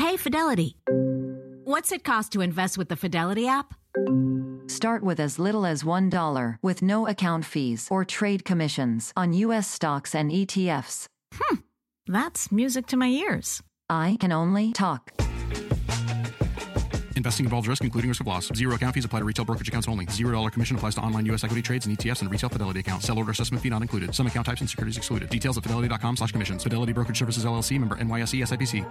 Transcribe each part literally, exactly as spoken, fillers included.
Hey, Fidelity. What's it cost to invest with the Fidelity app? Start with as little as one dollar with no account fees or trade commissions on U S stocks and E T Fs. Hmm, that's music to my ears. I can only talk. Investing involves risk, including risk of loss. Zero account fees apply to retail brokerage accounts only. Zero dollar commission applies to online U S equity trades and E T Fs and retail Fidelity accounts. Sell order assessment fee not included. Some account types and securities excluded. Details at fidelity.com slash commissions. Fidelity Brokerage Services, L L C, member N Y S E S I P C.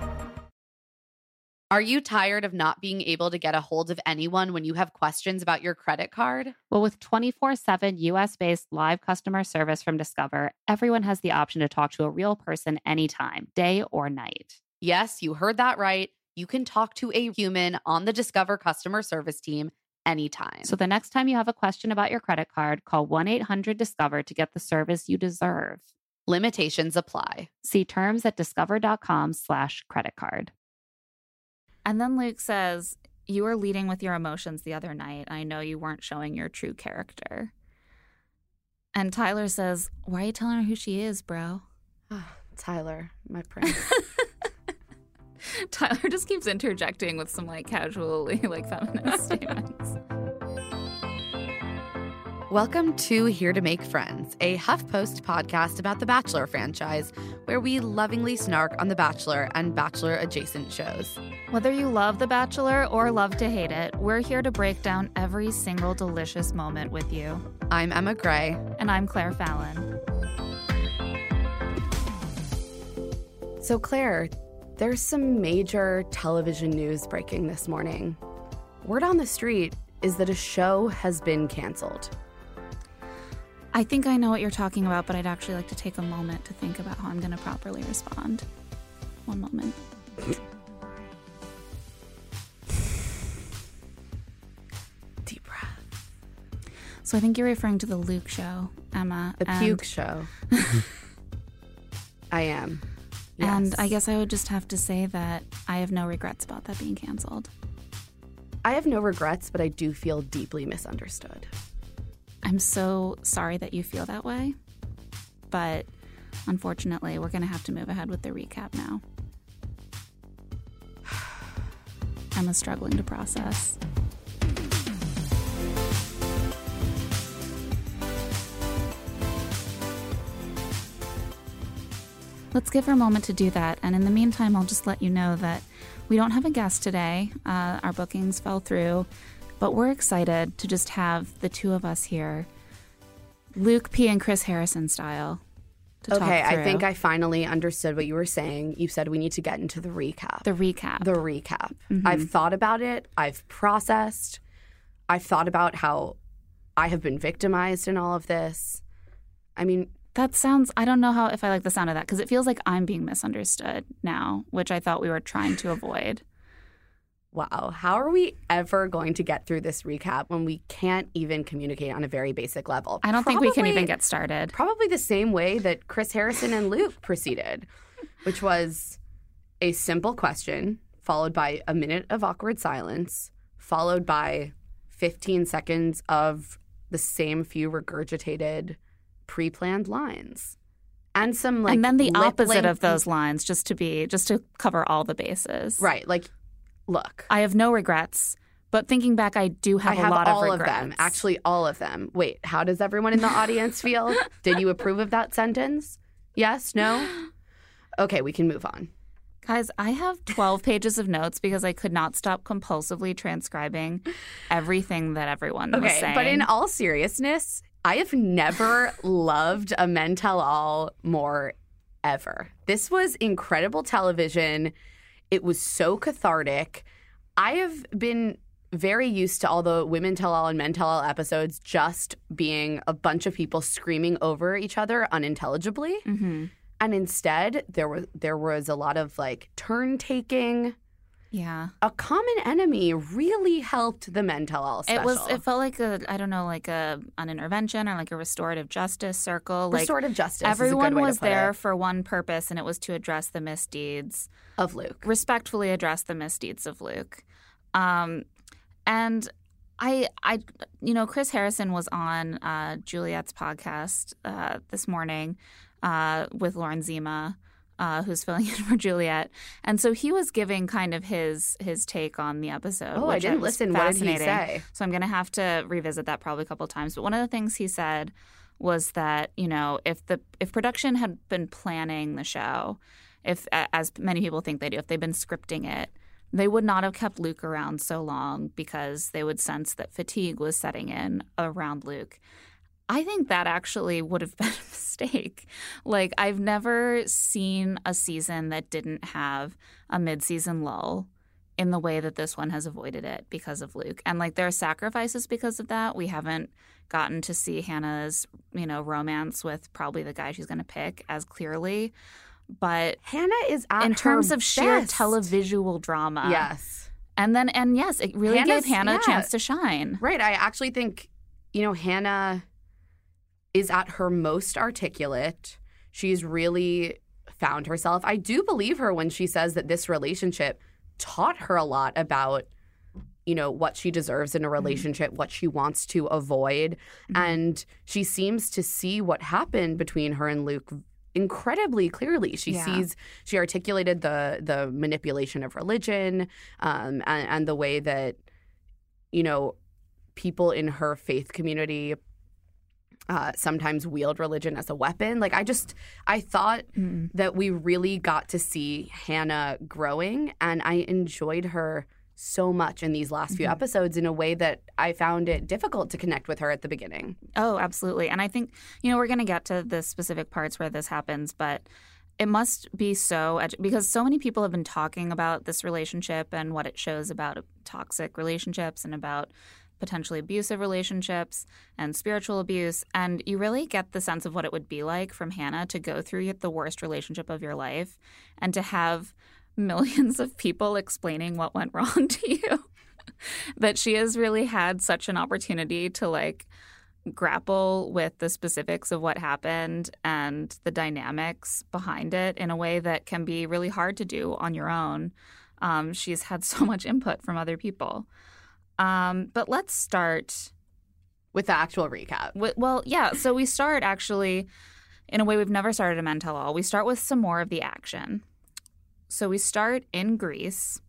Are you tired of not being able to get a hold of anyone when you have questions about your credit card? Well, with twenty-four seven U S-based live customer service from Discover, everyone has the option to talk to a real person anytime, day or night. Yes, you heard that right. You can talk to a human on the Discover customer service team anytime. So the next time you have a question about your credit card, call one eight hundred discover to get the service you deserve. Limitations apply. See terms at discover.com slash credit card. And then Luke says, you were leading with your emotions the other night. I know you weren't showing your true character. And Tyler says, why are you telling her who she is, bro? Oh, Tyler, my prince. Tyler just keeps interjecting with some like casually like feminist statements. Welcome to Here to Make Friends, a HuffPost podcast about the Bachelor franchise, where we lovingly snark on The Bachelor and Bachelor-adjacent shows. Whether you love The Bachelor or love to hate it, we're here to break down every single delicious moment with you. I'm Emma Gray. And I'm Claire Fallon. So, Claire, there's some major television news breaking this morning. Word on the street is that a show has been canceled. I think I know what you're talking about, but I'd actually like to take a moment to think about how I'm going to properly respond. One moment. Deep breath. So I think you're referring to the Luke show, Emma. The and, puke show. I am. Yes. And I guess I would just have to say that I have no regrets about that being canceled. I have no regrets, but I do feel deeply misunderstood. I'm so sorry that you feel that way, but unfortunately, we're going to have to move ahead with the recap now. Emma's struggling to process. Let's give her a moment to do that, and in the meantime, I'll just let you know that we don't have a guest today. Uh, our bookings fell through. But we're excited to just have the two of us here, Luke P. and Chris Harrison style, to talk through. Okay, I think I finally understood what you were saying. You said we need to get into the recap. The recap. The recap. Mm-hmm. I've thought about it. I've processed. I've thought about how I have been victimized in all of this. I mean... That sounds... I don't know how if I like the sound of that, because it feels like I'm being misunderstood now, which I thought we were trying to avoid. Wow, how are we ever going to get through this recap when we can't even communicate on a very basic level? I don't probably, think we can even get started. Probably the same way that Chris Harrison and Luke proceeded, which was a simple question followed by a minute of awkward silence, followed by fifteen seconds of the same few regurgitated pre-planned lines. And some like And then the opposite link- of those lines, just to be just to cover all the bases. Right, like look, I have no regrets, but thinking back, I do have, I have a lot all of regrets. of them. Actually, all of them. Wait, how does everyone in the audience feel? Did you approve of that sentence? Yes? No? Okay, we can move on. Guys, I have twelve pages of notes because I could not stop compulsively transcribing everything that everyone okay, was saying. But in all seriousness, I have never loved a Men Tell All more ever. This was incredible television. It was so cathartic. I have been very used to all the Women Tell All and Men Tell All episodes just being a bunch of people screaming over each other unintelligibly. Mm-hmm. And instead, there was there was a lot of like turn taking. Yeah. A Common Enemy really helped the Men Tell All special. It was. It felt like a, I don't know, like a an intervention or like a restorative justice circle. Like restorative justice. Everyone is a good way was to put there it. for one purpose, and it was to address the misdeeds of Luke. Respectfully address the misdeeds of Luke. Um, and I, I, you know, Chris Harrison was on uh, Juliet's podcast uh, this morning uh, with Lauren Zima. uh, who's filling in for Juliet. And so he was giving kind of his his take on the episode. Oh, I which didn't was listen. What did he fascinating. say? So I'm going to have to revisit that probably a couple of times. But one of the things he said was that, you know, if the if production had been planning the show, if as many people think they do, if they've been scripting it, they would not have kept Luke around so long because they would sense that fatigue was setting in around Luke. I think that actually would have been a mistake. Like, I've never seen a season that didn't have a mid-season lull in the way that this one has avoided it because of Luke. And, like, there are sacrifices because of that. We haven't gotten to see Hannah's, you know, romance with probably the guy she's going to pick as clearly. But Hannah is at in terms her of sheer best. televisual drama. Yes. And then, and yes, it really Hannah's- gave Hannah yeah. a chance to shine. Right. I actually think, you know, Hannah is at her most articulate. She's really found herself. I do believe her when she says that this relationship taught her a lot about, you know, what she deserves in a relationship, mm-hmm. what she wants to avoid. Mm-hmm. And she seems to see what happened between her and Luke incredibly clearly. She yeah. sees, she articulated the the manipulation of religion um, and, and the way that, you know, people in her faith community Uh, sometimes wield religion as a weapon. Like, I just, I thought mm. that we really got to see Hannah growing, and I enjoyed her so much in these last few mm-hmm. episodes in a way that I found it difficult to connect with her at the beginning. Oh, absolutely. And I think, you know, we're going to get to the specific parts where this happens, but it must be so, edu- because so many people have been talking about this relationship and what it shows about toxic relationships and about potentially abusive relationships and spiritual abuse. And you really get the sense of what it would be like from Hannah to go through the worst relationship of your life and to have millions of people explaining what went wrong to you. That she has really had such an opportunity to, like, grapple with the specifics of what happened and the dynamics behind it in a way that can be really hard to do on your own. Um, she's had so much input from other people. Um, but let's start with the actual recap. With, well, yeah. So we start actually in a way we've never started a Men Tell All. We start with some more of the action. So we start in Greece.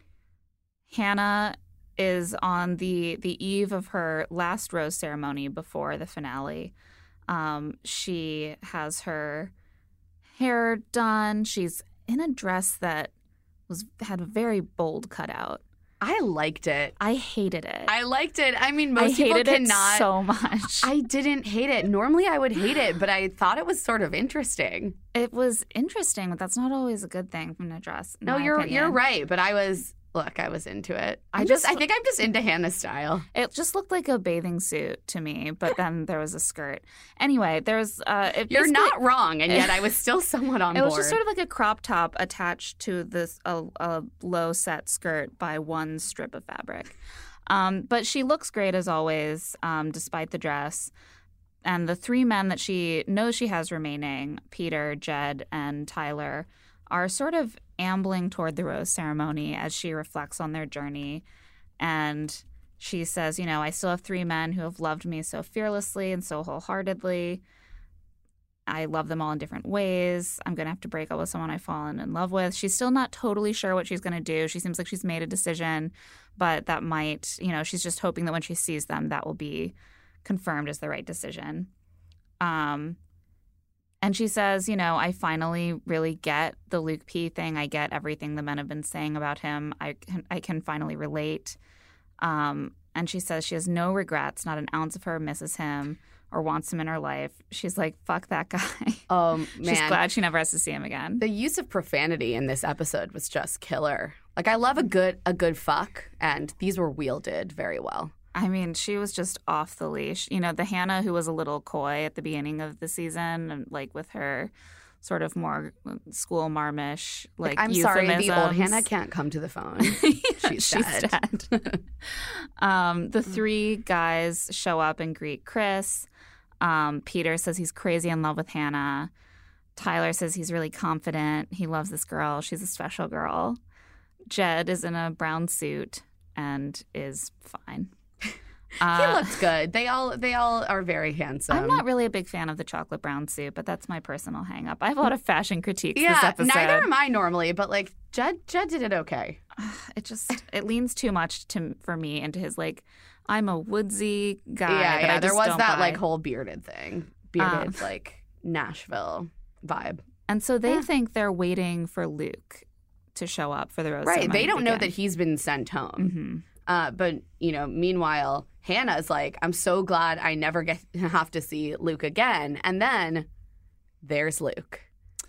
Hannah is on the the eve of her last rose ceremony before the finale. Um, she has her hair done. She's in a dress that was had a very bold cutout. I liked it. I hated it. I liked it. I mean, most I people hated cannot. it so much. I didn't hate it. Normally, I would hate it, but I thought it was sort of interesting. It was interesting, but that's not always a good thing from a dress. in No, my you're opinion. you're right. But I was look, I was into it. I I'm just, just- I think I'm just into Hannah's style. It just looked like a bathing suit to me, but then there was a skirt. Anyway, there's. Uh, it You're basically- not wrong, and yet I was still somewhat on It board. was just sort of like a crop top attached to this a, a low set skirt by one strip of fabric. Um, but she looks great as always, um, despite the dress. And the three men that she knows she has remaining, Peter, Jed, and Tyler, are sort of ambling toward the rose ceremony as she reflects on their journey. And she says, you know, I still have three men who have loved me so fearlessly and so wholeheartedly. I love them all in different ways. I'm going to have to break up with someone I've fallen in love with. She's still not totally sure what she's going to do. She seems like she's made a decision, but that might, you know, she's just hoping that when she sees them, that will be confirmed as the right decision. Um, and she says, you know, I finally really get the Luke P thing. I get everything the men have been saying about him. I can, I can finally relate. Um, and she says she has no regrets, not an ounce of her misses him or wants him in her life. She's like, fuck that guy. Um, man. She's glad she never has to see him again. The use of profanity in this episode was just killer. Like, I love a good a good fuck, and these were wielded very well. I mean, she was just off the leash. You know, the Hannah who was a little coy at the beginning of the season, and like with her sort of more school marmish, like, I'm sorry, the old euphemisms. Hannah can't come to the phone. She's, She's dead. dead. um, the three guys show up and greet Chris. Um, Peter says he's crazy in love with Hannah. Tyler says he's really confident. He loves this girl. She's a special girl. Jed is in a brown suit and is fine. Uh, he looked good. They all they all are very handsome. I'm not really a big fan of the chocolate brown suit, but that's my personal hang up. I have a lot of fashion critiques yeah, this episode. Neither am I normally, but like Jed Jed did it okay. It just it leans too much to for me into his like I'm a woodsy guy. Yeah, that yeah. I there just was don't that buy. like whole bearded thing. Bearded Um, like Nashville vibe. And so they Yeah. think they're waiting for Luke to show up for the rose Right. ceremony They don't to know begin. that he's been sent home. Mm-hmm. Uh, but, you know, meanwhile, Hannah's like, I'm so glad I never get have to see Luke again. And then there's Luke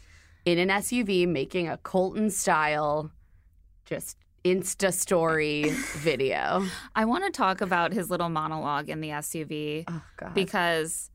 in an S U V making a Colton-style just Insta story video. I want to talk about his little monologue in the S U V Oh, God. because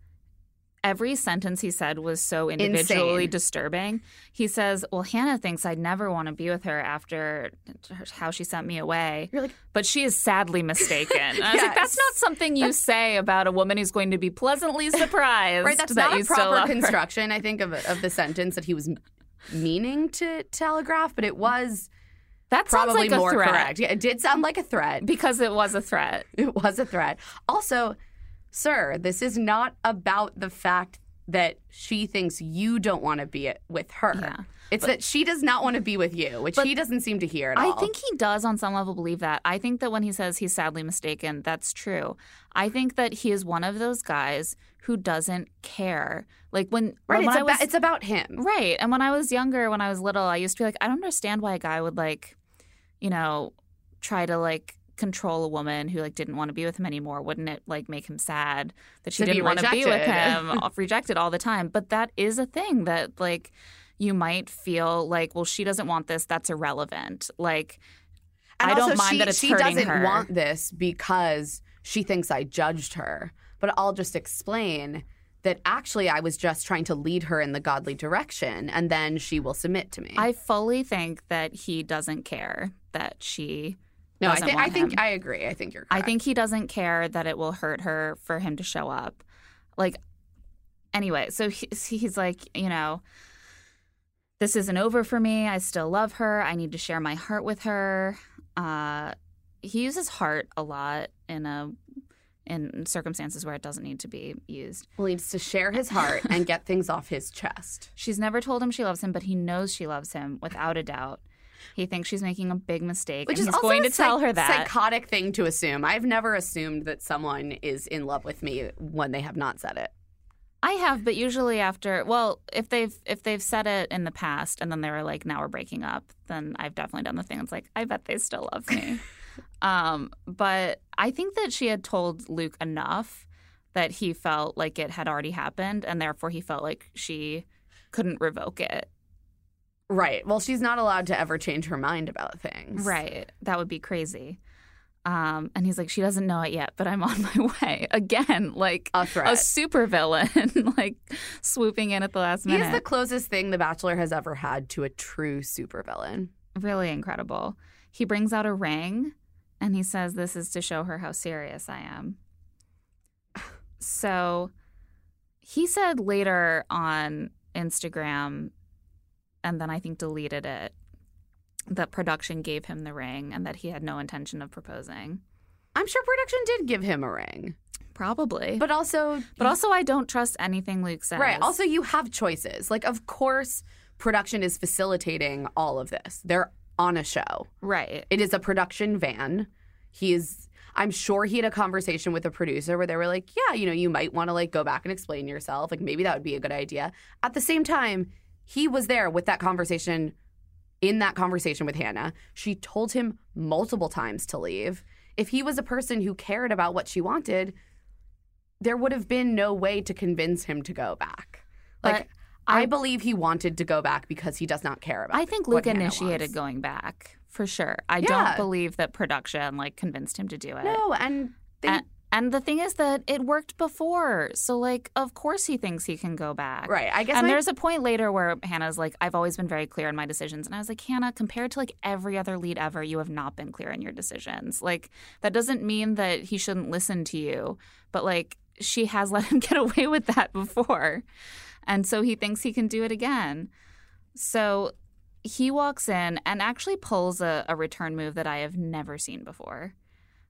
every sentence he said was so individually Insane. disturbing. He says, well, Hannah thinks I'd never want to be with her after how she sent me away. You're like, but she is sadly mistaken. And I was like, Yes. that's not something you say about a woman who's going to be pleasantly surprised. right, that's that not you a still proper love her. construction, I think, of, of the sentence that he was meaning to telegraph, but it was That sounds probably like a more threat. correct. Yeah, it did sound like a threat. Because it was a threat. It was a threat. Also, sir, this is not about the fact that she thinks you don't want to be with her. Yeah, it's that she does not want to be with you, which but he doesn't seem to hear at I all. think he does on some level believe that. I think that when he says he's sadly mistaken, that's true. I think that he is one of those guys who doesn't care. Like when, right, when it's, I about, was, it's about him. Right. And when I was younger, when I was little, I used to be like, I don't understand why a guy would like, you know, try to like control a woman who like didn't want to be with him anymore. Wouldn't it like make him sad that she To be didn't want to be with rejected. him, rejected all the time? But that is a thing that like you might feel like, well, she doesn't want this. That's irrelevant. Like, And I don't also, mind she, that it's she hurting doesn't her. want this because she thinks I judged her. But I'll just explain that actually I was just trying to lead her in the godly direction, and then she will submit to me. I fully think that he doesn't care that she no, I doesn't think want I think him. I agree. I think you're I correct. think he doesn't care that it will hurt her for him to show up. Like, anyway, so he, he's like, you know, this isn't over for me. I still love her. I need to share my heart with her. Uh, he uses heart a lot in a in circumstances where it doesn't need to be used. Well, he needs to share his heart and get things off his chest. She's never told him she loves him, but he knows she loves him without a doubt. He thinks she's making a big mistake, Which and is he's also going a to tell psych- her that. psychotic thing to assume. I've never assumed that someone is in love with me when they have not said it. I have, but usually after, well, if they've if they've said it in the past and then they were like, now we're breaking up, then I've definitely done the thing. It's like, I bet they still love me. um, but I think that she had told Luke enough that he felt like it had already happened, and therefore he felt like she couldn't revoke it. Right. Well, she's not allowed to ever change her mind about things. Right. That would be crazy. Um, and he's like, she doesn't know it yet, but I'm on my way. Again, like A threat. a supervillain, like swooping in at the last He minute. is the closest thing The Bachelor has ever had to a true supervillain. Really incredible. He brings out a ring and he says, this is to show her how serious I am. So he said later on Instagram, and then I think deleted it, that production gave him the ring and that he had no intention of proposing. I'm sure production did give him a ring. Probably. But also... But also, I don't trust anything Luke says. Right. Also, you have choices. Like, of course, production is facilitating all of this. They're on a show. Right. It is a production van. He is... I'm sure he had a conversation with a producer where they were like, yeah, you know, you might want to, like, go back and explain yourself. Like, maybe that would be a good idea. At the same time, he was there with that conversation, in that conversation with Hannah. She told him multiple times to leave. If he was a person who cared about what she wanted, there would have been no way to convince him to go back. Like, But I, I- believe he wanted to go back because he does not care about I think what Luke Hannah initiated wants. going back, for sure. I Yeah. don't believe that production, like, convinced him to do it. No, and they, And, and the thing is that it worked before. So, like, of course he thinks he can go back. right. I guess And my- there's a point later where Hannah's like, I've always been very clear in my decisions. And I was like, Hannah, compared to, like, every other lead ever, you have not been clear in your decisions. Like, that doesn't mean that he shouldn't listen to you. But, like, she has let him get away with that before. And so he thinks he can do it again. So he walks in and actually pulls a, a return move that I have never seen before.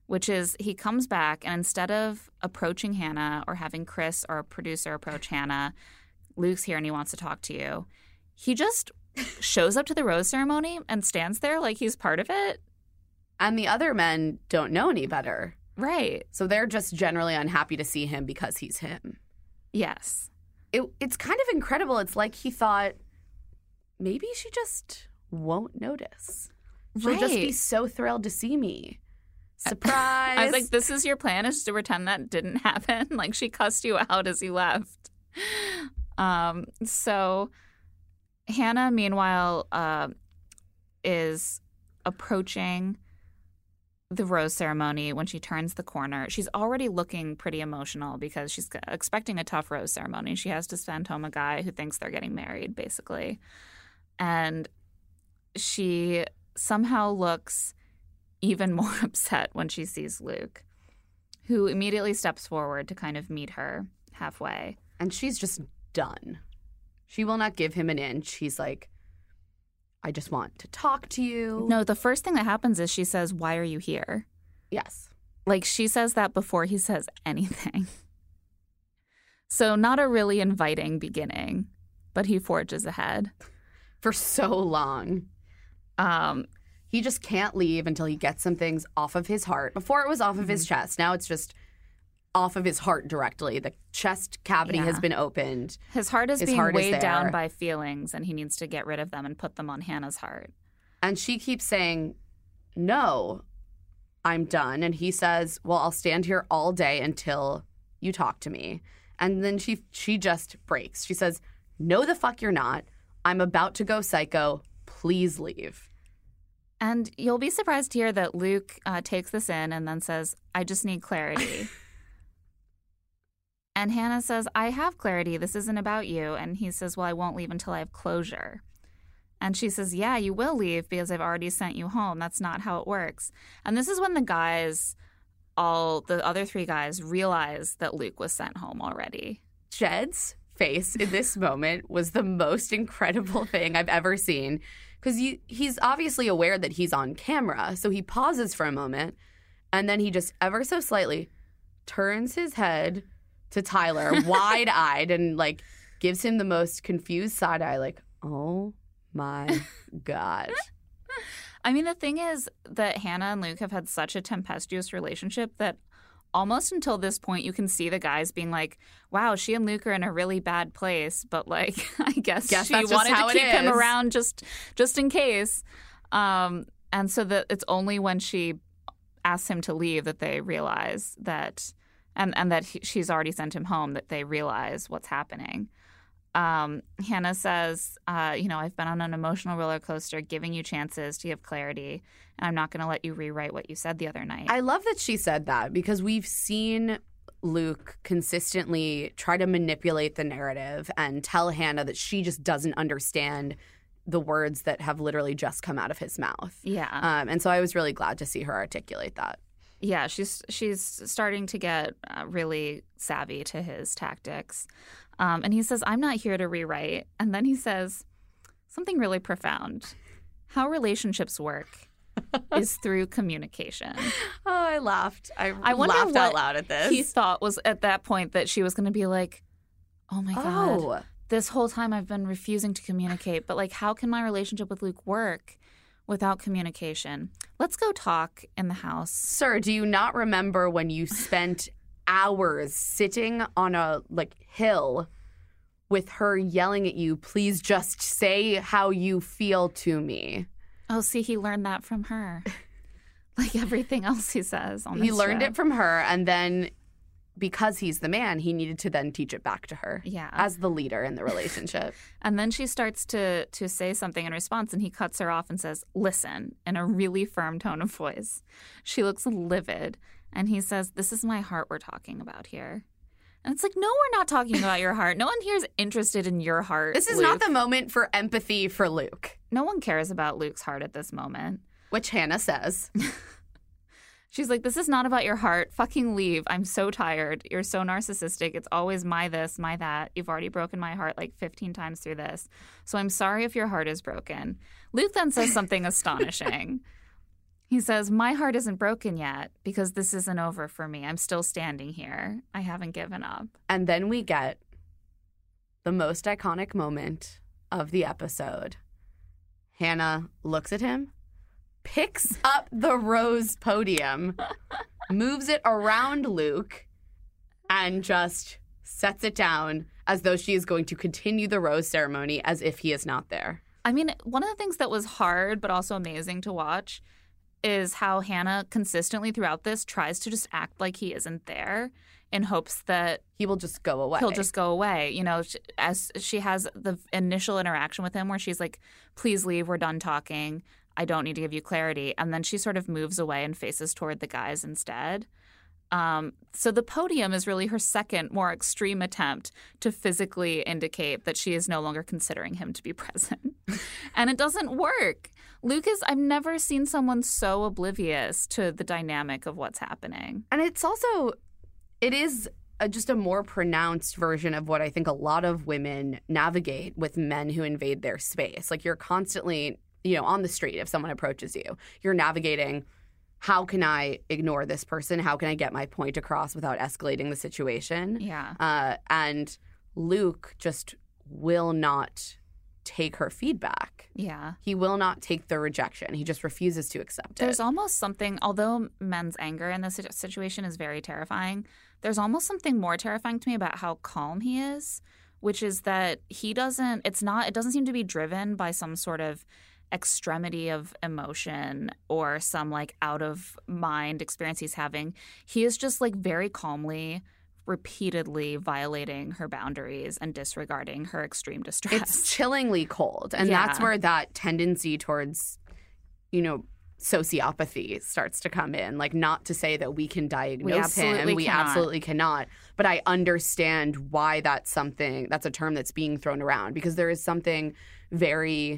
which is he comes back and instead of approaching Hannah or having Chris or a producer approach Hannah, Luke's here and he wants to talk to you. He just shows up to the rose ceremony and stands there like he's part of it. And the other men don't know any better. Right. So they're just generally unhappy to see him because he's him. Yes. It, it's kind of incredible. It's like he thought, maybe she just won't notice. She'll Right. just be so thrilled to see me. Surprise. I was like, this is your plan, is to pretend that didn't happen? Like, she cussed you out as you left. Um, so Hannah, meanwhile, uh, is approaching the rose ceremony when she turns the corner. She's already looking pretty emotional because she's expecting a tough rose ceremony. She has to send home a guy who thinks they're getting married, basically. And she somehow looks even more upset when she sees Luke, who immediately steps forward to kind of meet her halfway. And she's just done. She will not give him an inch. He's like, I just want to talk to you. No, the first thing that happens is she says, "Why are you here?" Yes. Like, she says that before he says anything. So not a really inviting beginning, but he forges ahead. For so long. Um, He just can't leave until he gets some things off of his heart. Before it was off of his chest. Now it's just off of his heart directly. The chest cavity Yeah. has been opened. his heart is His being heart is weighed down there. by feelings, and he needs to get rid of them and put them on Hannah's heart. And she keeps saying, no, I'm done. And he says, well, I'll stand here all day until you talk to me. And then she she just breaks. She says, no, the fuck you're not. I'm about to go psycho. Please leave. And you'll be surprised to hear that Luke uh, takes this in and then says, I just need clarity. And Hannah says, I have clarity. This isn't about you. And he says, well, I won't leave until I have closure. And she says, yeah, you will leave because I've already sent you home. That's not how it works. And this is when the guys, all the other three guys, realize that Luke was sent home already. Jed's face in this moment was the most incredible thing I've ever seen. Because he's obviously aware that he's on camera. So he pauses for a moment. And then he just ever so slightly turns his head to Tyler, wide-eyed, and, like, gives him the most confused side eye, like, oh, my God. I mean, the thing is that Hannah and Luke have had such a tempestuous relationship that almost until this point, you can see the guys being like, wow, she and Luke are in a really bad place. But, like, I guess, Guess she that's just wanted how to it keep him is. around just just in case. Um, and so that it's only when she asks him to leave that they realize that, and, and that he, she's already sent him home, that they realize what's happening. Um, Hannah says, uh, you know, I've been on an emotional roller coaster giving you chances to give clarity, and I'm not going to let you rewrite what you said the other night. I love that she said that because we've seen Luke consistently try to manipulate the narrative and tell Hannah that she just doesn't understand the words that have literally just come out of his mouth. Yeah. Um, and so I was really glad to see her articulate that. Yeah, she's she's starting to get uh, really savvy to his tactics. Um, and he says, I'm not here to rewrite. And then he says something really profound. How relationships work is through communication. Oh, I laughed. I, I wonder laughed what out loud at this. he thought was at that point that she was going to be like, oh, my God. Oh. This whole time I've been refusing to communicate. But, like, how can my relationship with Luke work without communication? Let's go talk in the house. Sir, do you not remember when you spent hours sitting on a, like, hill with her yelling at you, please just say how you feel to me? Oh, see, he learned that from her. Like everything else he says on this He learned show. it from her, and then because he's the man, he needed to then teach it back to her. Yeah. As the leader in the relationship. And then she starts to to say something in response, and he cuts her off and says, listen, in a really firm tone of voice. She looks livid, and he says, this is my heart we're talking about here. And it's like, no, we're not talking about your heart. No one here is interested in your heart, This is Luke. not the moment for empathy for Luke, No one cares about Luke's heart at this moment. which Hannah says. She's like, this is not about your heart. Fucking leave. I'm so tired. You're so narcissistic. It's always my this, my that. You've already broken my heart like fifteen times through this. So I'm sorry if your heart is broken. Luke then says something astonishing. He says, my heart isn't broken yet because this isn't over for me. I'm still standing here. I haven't given up. And then we get the most iconic moment of the episode. Hannah looks at him, picks up the rose podium, moves it around Luke, and just sets it down as though she is going to continue the rose ceremony as if he is not there. I mean, one of the things that was hard but also amazing to watch is how Hannah consistently throughout this tries to just act like he isn't there in hopes that he will just go away. He'll just go away. You know, as she has the initial interaction with him where she's like, please leave, we're done talking. I don't need to give you clarity. And then she sort of moves away and faces toward the guys instead. Um, so the podium is really her second, more extreme attempt to physically indicate that she is no longer considering him to be present. And it doesn't work. Lucas, I've never seen someone so oblivious to the dynamic of what's happening. And it's also, it is a, just a more pronounced version of what I think a lot of women navigate with men who invade their space. Like you're constantly, you know, on the street if someone approaches you, you're navigating, how can I ignore this person? How can I get my point across without escalating the situation? Yeah. Uh, and Luke just will not take her feedback. Yeah. He will not take the rejection. He just refuses to accept There's it. almost something, although men's anger in this situation is very terrifying, there's almost something more terrifying to me about how calm he is, which is that he doesn't, it's not, it doesn't seem to be driven by some sort of extremity of emotion or some like out of mind experience he's having. He is just like very calmly, repeatedly violating her boundaries and disregarding her extreme distress. It's chillingly cold. And Yeah. that's where that tendency towards, you know, sociopathy starts to come in. Like, not to say that we can diagnose him. absolutely We cannot. absolutely cannot. But I understand why that's something, that's a term that's being thrown around, because there is something very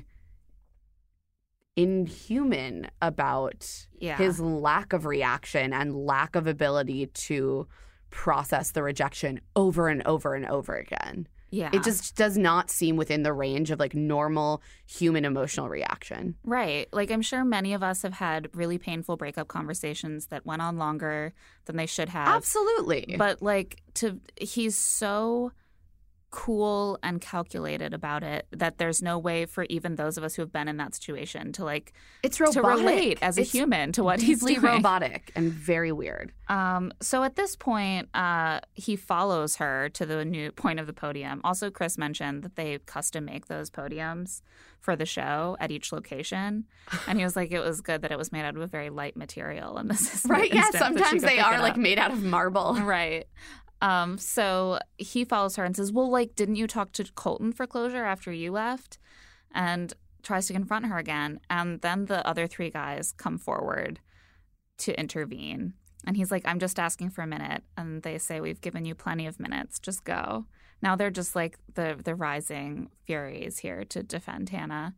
inhuman about Yeah. his lack of reaction and lack of ability to process the rejection over and over and over again. Yeah. It just does not seem within the range of like normal human emotional reaction. Right. Like, I'm sure many of us have had really painful breakup conversations that went on longer than they should have. Absolutely. But like, to he's so cool and calculated about it that there's no way for even those of us who have been in that situation to like it's robotic. to relate as a It's human to what he's deeply doing. robotic and very weird. Um, so at this point, uh, he follows her to the new point of the podium. Also, Chris mentioned that they custom make those podiums for the show at each location. And he was like, it was good that it was made out of a very light material. And this is Right, yeah, instant that she sometimes could they pick are it like up. made out of marble. Right. Um, so he follows her and says, well, like, didn't you talk to Colton for closure after you left? And tries to confront her again. And then the other three guys come forward to intervene. And he's like, I'm just asking for a minute. And they say, we've given you plenty of minutes. Just go. Now they're just like the, the rising furies here to defend Hannah.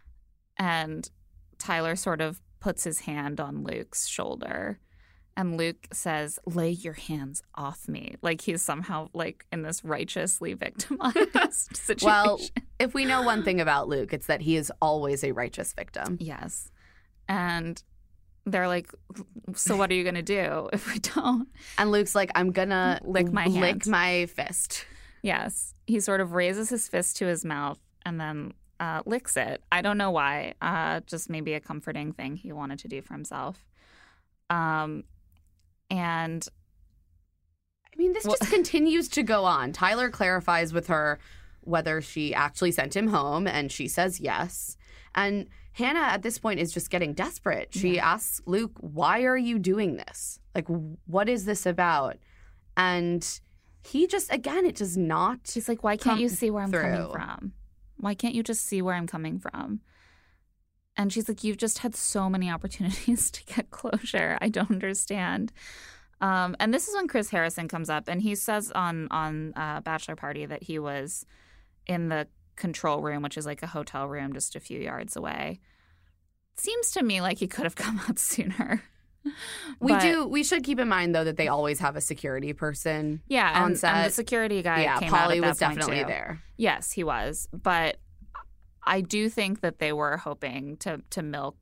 And Tyler sort of puts his hand on Luke's shoulder. And Luke says, lay your hands off me. Like he's somehow like in this righteously victimized situation. Well, if we know one thing about Luke, it's that he is always a righteous victim. Yes. And they're like, so what are you going to do if we don't? And Luke's like, I'm going to Lick my hand. lick my fist. Yes. He sort of raises his fist to his mouth and then uh, licks it. I don't know why. Uh, just maybe a comforting thing he wanted to do for himself. Um, and I mean, this Well- just continues to go on. Tyler clarifies with her whether she actually sent him home, and she says yes. And Hannah, at this point, is just getting desperate. She asks Luke, why are you doing this? Like, what is this about? And he just, again, it does not. she's like, why can't you come see where I'm coming through. from? Why can't you just see where I'm coming from? And she's like, you've just had so many opportunities to get closure. I don't understand. Um, and this is when Chris Harrison comes up, and he says on on uh, Bachelor Party that he was in the control room, which is like a hotel room just a few yards away. Seems to me like he could have come out sooner. We But- do. We should keep in mind, though, that they always have a security person. Yeah, on and, set. and the security guy yeah, came out Polly at that was point, definitely too. there. Yes, he was. But I do think that they were hoping to to milk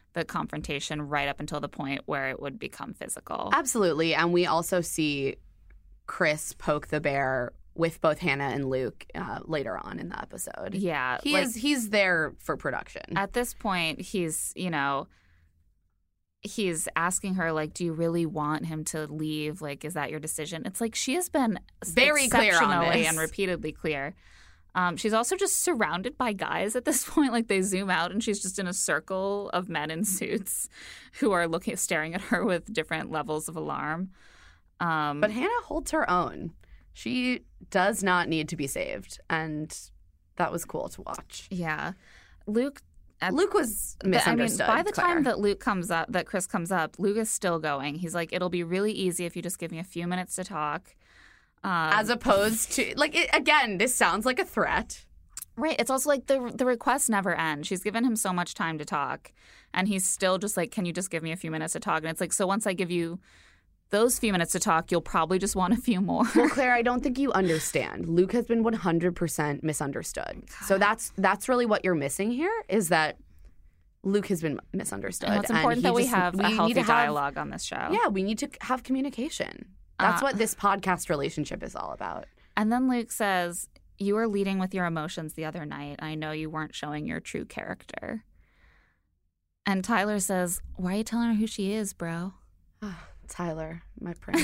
the confrontation right up until the point where it would become physical. Absolutely. And we also see Chris poke the bear with both Hannah and Luke uh, later on in the episode. Yeah. He like, is, he's there for production. At this point, he's, you know, he's asking her, like, do you really want him to leave? Like, is that your decision? It's like she has been very clear on exceptionally this. and repeatedly clear. Um, she's also just surrounded by guys at this point. Like, they zoom out and she's just in a circle of men in suits who are looking, staring at her with different levels of alarm. Um, but Hannah holds her own. She does not need to be saved, and that was cool to watch. Yeah. Luke... At, Luke was misunderstood. I mean, by the Claire. time that Luke comes up, that Chris comes up, Luke is still going. He's like, it'll be really easy if you just give me a few minutes to talk. Um, As opposed to, like, it, again, this sounds like a threat. Right. It's also like the the requests never end. She's given him so much time to talk, and he's still just like, can you just give me a few minutes to talk? And it's like, so once I give you those few minutes to talk, you'll probably just want a few more. Well, Claire, I don't think you understand. Luke has been one hundred percent misunderstood. God. So that's that's really what you're missing here, is that Luke has been misunderstood. And it's important and that we just, have we a healthy have, dialogue on this show. Yeah, we need to have communication. That's Uh, what this podcast relationship is all about. And then Luke says, you were leading with your emotions the other night. I know you weren't showing your true character. And Tyler says, why are you telling her who she is, bro? Tyler, my prince.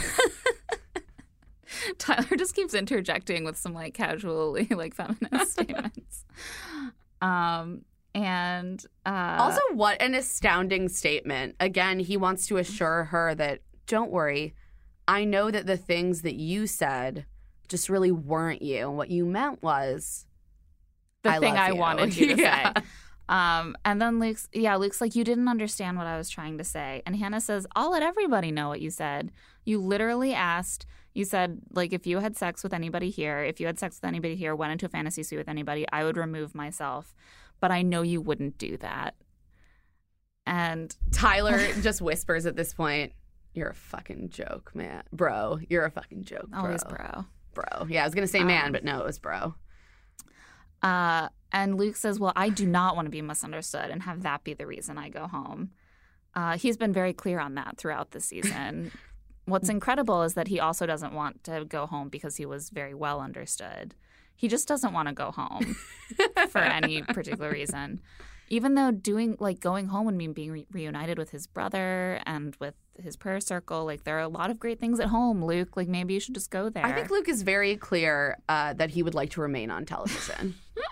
Tyler just keeps interjecting with some like casually like feminist statements. Um, and uh, also, what an astounding statement. Again, he wants to assure her that, don't worry, I know that the things that you said just really weren't you. And what you meant was the I thing love I you. wanted you to Yeah. say. Um, and then Luke's, yeah, Luke's like, you didn't understand what I was trying to say. And Hannah says, I'll let everybody know what you said. You literally asked, you said, like, if you had sex with anybody here, if you had sex with anybody here, went into a fantasy suite with anybody, I would remove myself. But I know you wouldn't do that. And Tyler just whispers at this point, you're a fucking joke, man. Bro, you're a fucking joke, bro. always bro. Bro. Yeah, I was going to say man, Um, but no, it was bro. Uh, and Luke says, well, I do not want to be misunderstood and have that be the reason I go home. Uh, he's been very clear on that throughout the season. What's incredible is that he also doesn't want to go home because he was very well understood. He just doesn't want to go home for any particular reason. Even though doing like going home would mean being re- reunited with his brother and with his prayer circle. Like, there are a lot of great things at home, Luke. Like, maybe you should just go there. I think Luke is very clear uh, that he would like to remain on television.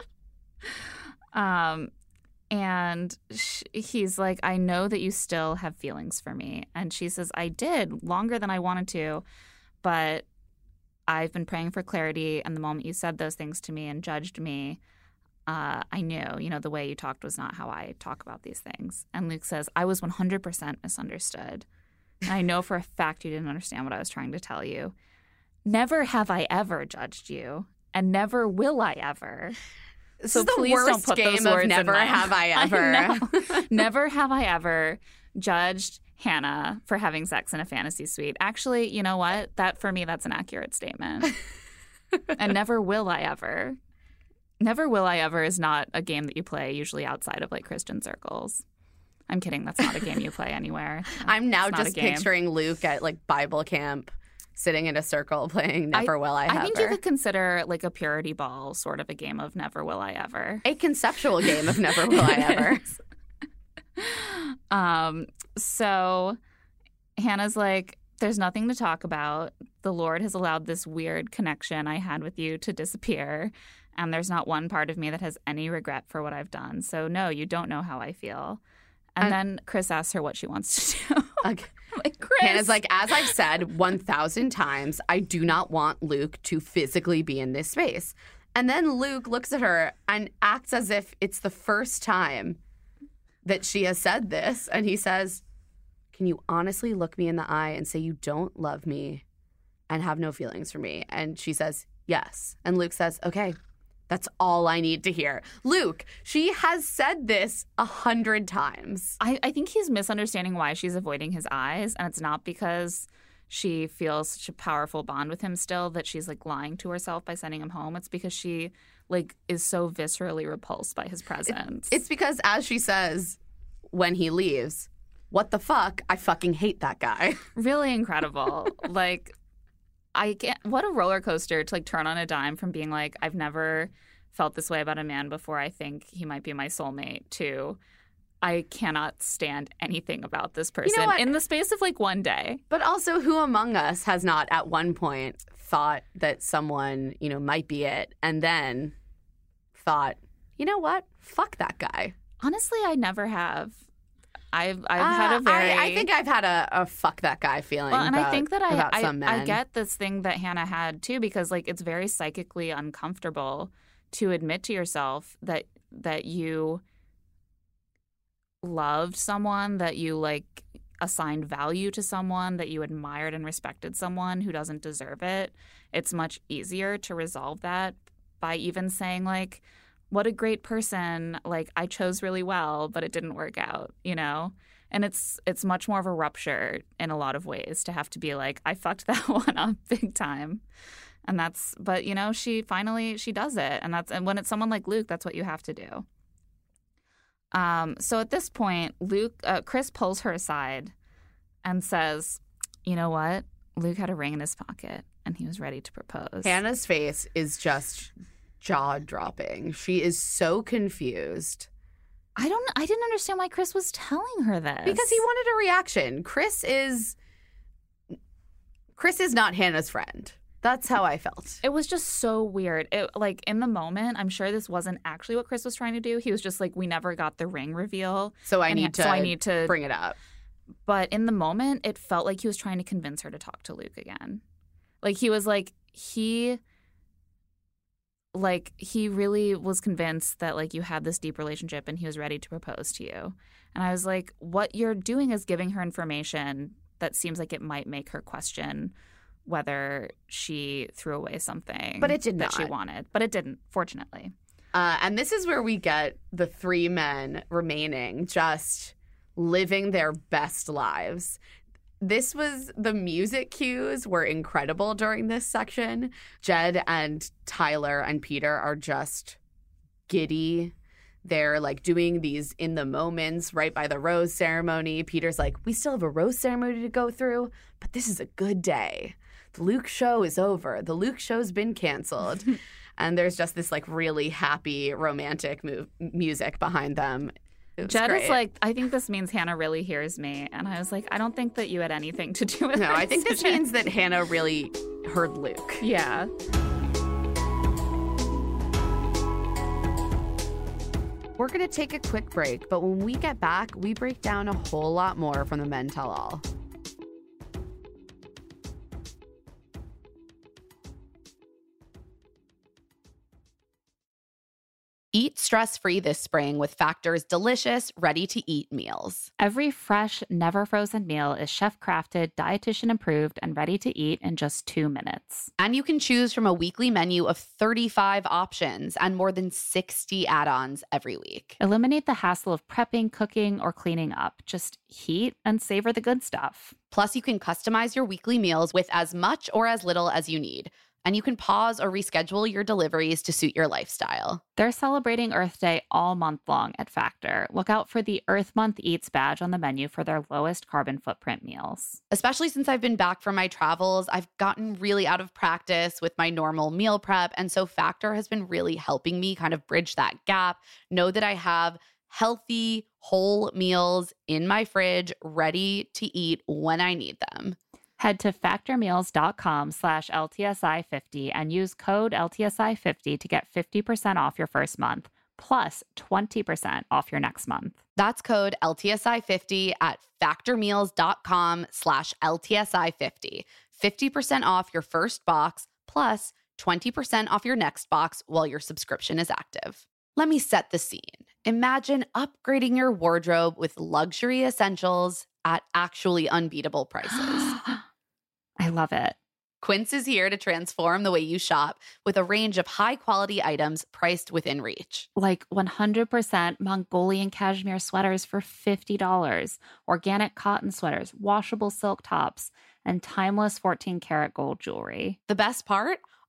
Um, and sh- he's like, I know that you still have feelings for me. And she says, I did longer than I wanted to, but I've been praying for clarity. And the moment you said those things to me and judged me, uh, I knew, you know, the way you talked was not how I talk about these things. And Luke says, I was one hundred percent misunderstood. And I know for a fact you didn't understand what I was trying to tell you. Never have I ever judged you, and never will I ever. This So is the please worst don't put game those of words in never my- have I ever. I know. Never have I ever judged Hannah for having sex in a fantasy suite. Actually, you know what? That for me, that's an accurate statement. And never will I ever. Never will I ever is not a game that you play usually outside of like Christian circles. I'm kidding. That's not a game you play anywhere. I'm now It's not a just game. picturing Luke at like Bible camp, sitting in a circle playing Never Will I Ever. I think you could consider like a purity ball sort of a game of Never Will I Ever. A conceptual game of Never Will I Ever. Um, so Hannah's like, there's nothing to talk about. The Lord has allowed this weird connection I had with you to disappear. And there's not one part of me that has any regret for what I've done. So no, you don't know how I feel. And, And- then Chris asks her what she wants to do. Like, like, Chris. Hannah's like, as I've said one thousand times, I do not want Luke to physically be in this space. And then Luke looks at her and acts as if it's the first time that she has said this. And he says, can you honestly look me in the eye and say you don't love me and have no feelings for me? And she says, yes. And Luke says, okay, that's all I need to hear. Luke, she has said this a hundred times. I, I think he's misunderstanding why she's avoiding his eyes. And it's not because she feels such a powerful bond with him still that she's like lying to herself by sending him home. It's because she like is so viscerally repulsed by his presence. It's because, as she says, when he leaves, what the fuck? I fucking hate that guy. Really incredible. Like, I can't, what a roller coaster to like turn on a dime from being like, I've never felt this way about a man before. I think he might be my soulmate, to I cannot stand anything about this person You know what? in the space of like one day. But also, who among us has not at one point thought that someone, you know, might be it, and then thought, you know what? Fuck that guy. Honestly, I never have. I've I've Uh, had a very. I, I think I've had a, a fuck that guy feeling. Well, and about, I think that I about some I, I men. get this thing that Hannah had too, because like it's very psychically uncomfortable to admit to yourself that that you loved someone, that you like assigned value to someone, that you admired and respected someone who doesn't deserve it. It's much easier to resolve that by even saying like, what a great person, like I chose really well, but it didn't work out, you know? And it's it's much more of a rupture in a lot of ways to have to be like, I fucked that one up big time. And that's, but you know, she finally, she does it. And that's, and when it's someone like Luke, that's what you have to do. Um, so at this point, Luke, uh, Chris pulls her aside and says, you know what? Luke had a ring in his pocket and he was ready to propose. Hannah's face is just jaw-dropping. She is so confused. I don't, I didn't understand why Chris was telling her this. Because he wanted a reaction. Chris is, Chris is not Hannah's friend. That's how I felt. It was just so weird. It, like, in the moment, I'm sure this wasn't actually what Chris was trying to do. He was just like, we never got the ring reveal. So I and need he, to so I need to bring it up. But in the moment, it felt like he was trying to convince her to talk to Luke again. Like, he was like, he, like, he really was convinced that, like, you had this deep relationship and he was ready to propose to you. And I was like, what you're doing is giving her information that seems like it might make her question whether she threw away something But it did that not. she wanted. But it didn't, fortunately. Uh, and this is where we get the three men remaining just living their best lives. This was, the music cues were incredible during this section. Jed and Tyler and Peter are just giddy. They're like doing these in the moments right by the rose ceremony. Peter's like, we still have a rose ceremony to go through, but this is a good day. The Luke show is over. The Luke show's been canceled. And there's just this like really happy romantic mu- music behind them. Jed great. is like, I think this means Hannah really hears me. And I was like, I don't think that you had anything to do with it. No, I think this means that Hannah really heard Luke. Yeah. We're going to take a quick break, but when we get back, we break down a whole lot more from the Men Tell All. Eat stress-free this spring with Factor's delicious, ready-to-eat meals. Every fresh, never frozen meal is chef-crafted, dietitian approved, and ready to eat in just two minutes. And you can choose from a weekly menu of thirty-five options and more than sixty add-ons every week. Eliminate the hassle of prepping, cooking, or cleaning up. Just heat and savor the good stuff. Plus, you can customize your weekly meals with as much or as little as you need. And you can pause or reschedule your deliveries to suit your lifestyle. They're celebrating Earth Day all month long at Factor. Look out for the Earth Month Eats badge on the menu for their lowest carbon footprint meals. Especially since I've been back from my travels, I've gotten really out of practice with my normal meal prep. And so Factor has been really helping me kind of bridge that gap, know that I have healthy, whole meals in my fridge, ready to eat when I need them. Head to factormeals.com slash LTSI50 and use code L T S I fifty to get fifty percent off your first month, plus twenty percent off your next month. That's code L T S I fifty at factormeals.com slash LTSI50. fifty percent off your first box, plus twenty percent off your next box while your subscription is active. Let me set the scene. Imagine upgrading your wardrobe with luxury essentials at actually unbeatable prices. I love it. Quince is here to transform the way you shop with a range of high-quality items priced within reach. Like one hundred percent Mongolian cashmere sweaters for fifty dollars, organic cotton sweaters, washable silk tops, and timeless fourteen karat gold jewelry. The best part?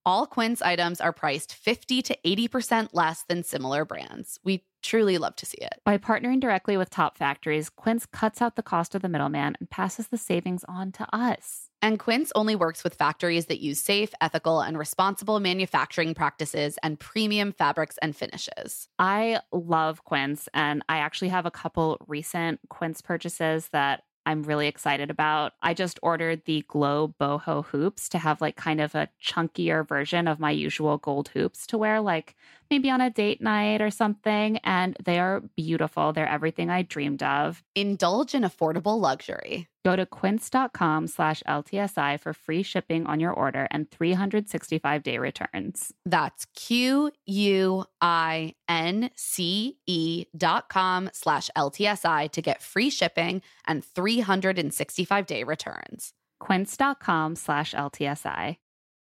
All Quince items are priced fifty to eighty percent less than similar brands. We truly love to see it. By partnering directly with top factories, Quince cuts out the cost of the middleman and passes the savings on to us. And Quince only works with factories that use safe, ethical, and responsible manufacturing practices and premium fabrics and finishes. I love Quince, and I actually have a couple recent Quince purchases that I'm really excited about. I just ordered the Glow Boho hoops to have like kind of a chunkier version of my usual gold hoops to wear like maybe on a date night or something. And they are beautiful. They're everything I dreamed of. Indulge in affordable luxury. Go to quince.com slash LTSI for free shipping on your order and three hundred sixty-five day returns. That's Q-U-I-N-C-E dot com slash L-T-S-I to get free shipping and three hundred sixty-five day returns. Quince.com slash LTSI.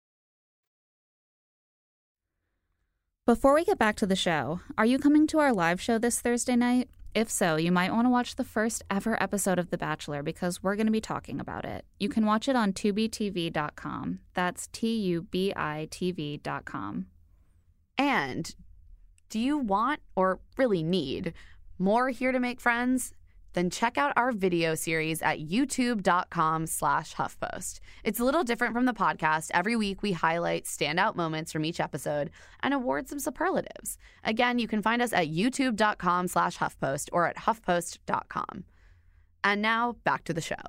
Before we get back to the show, are you coming to our live show this Thursday night? If so, you might want to watch the first ever episode of The Bachelor because we're going to be talking about it. You can watch it on tubi T V dot com. That's T U B I T V dot com. And do you want or really need more Here to Make Friends? Then check out our video series at youtube.com slash HuffPost. It's a little different from the podcast. Every week we highlight standout moments from each episode and award some superlatives. Again, you can find us at youtube.com slash HuffPost or at huffpost dot com. And now back to the show.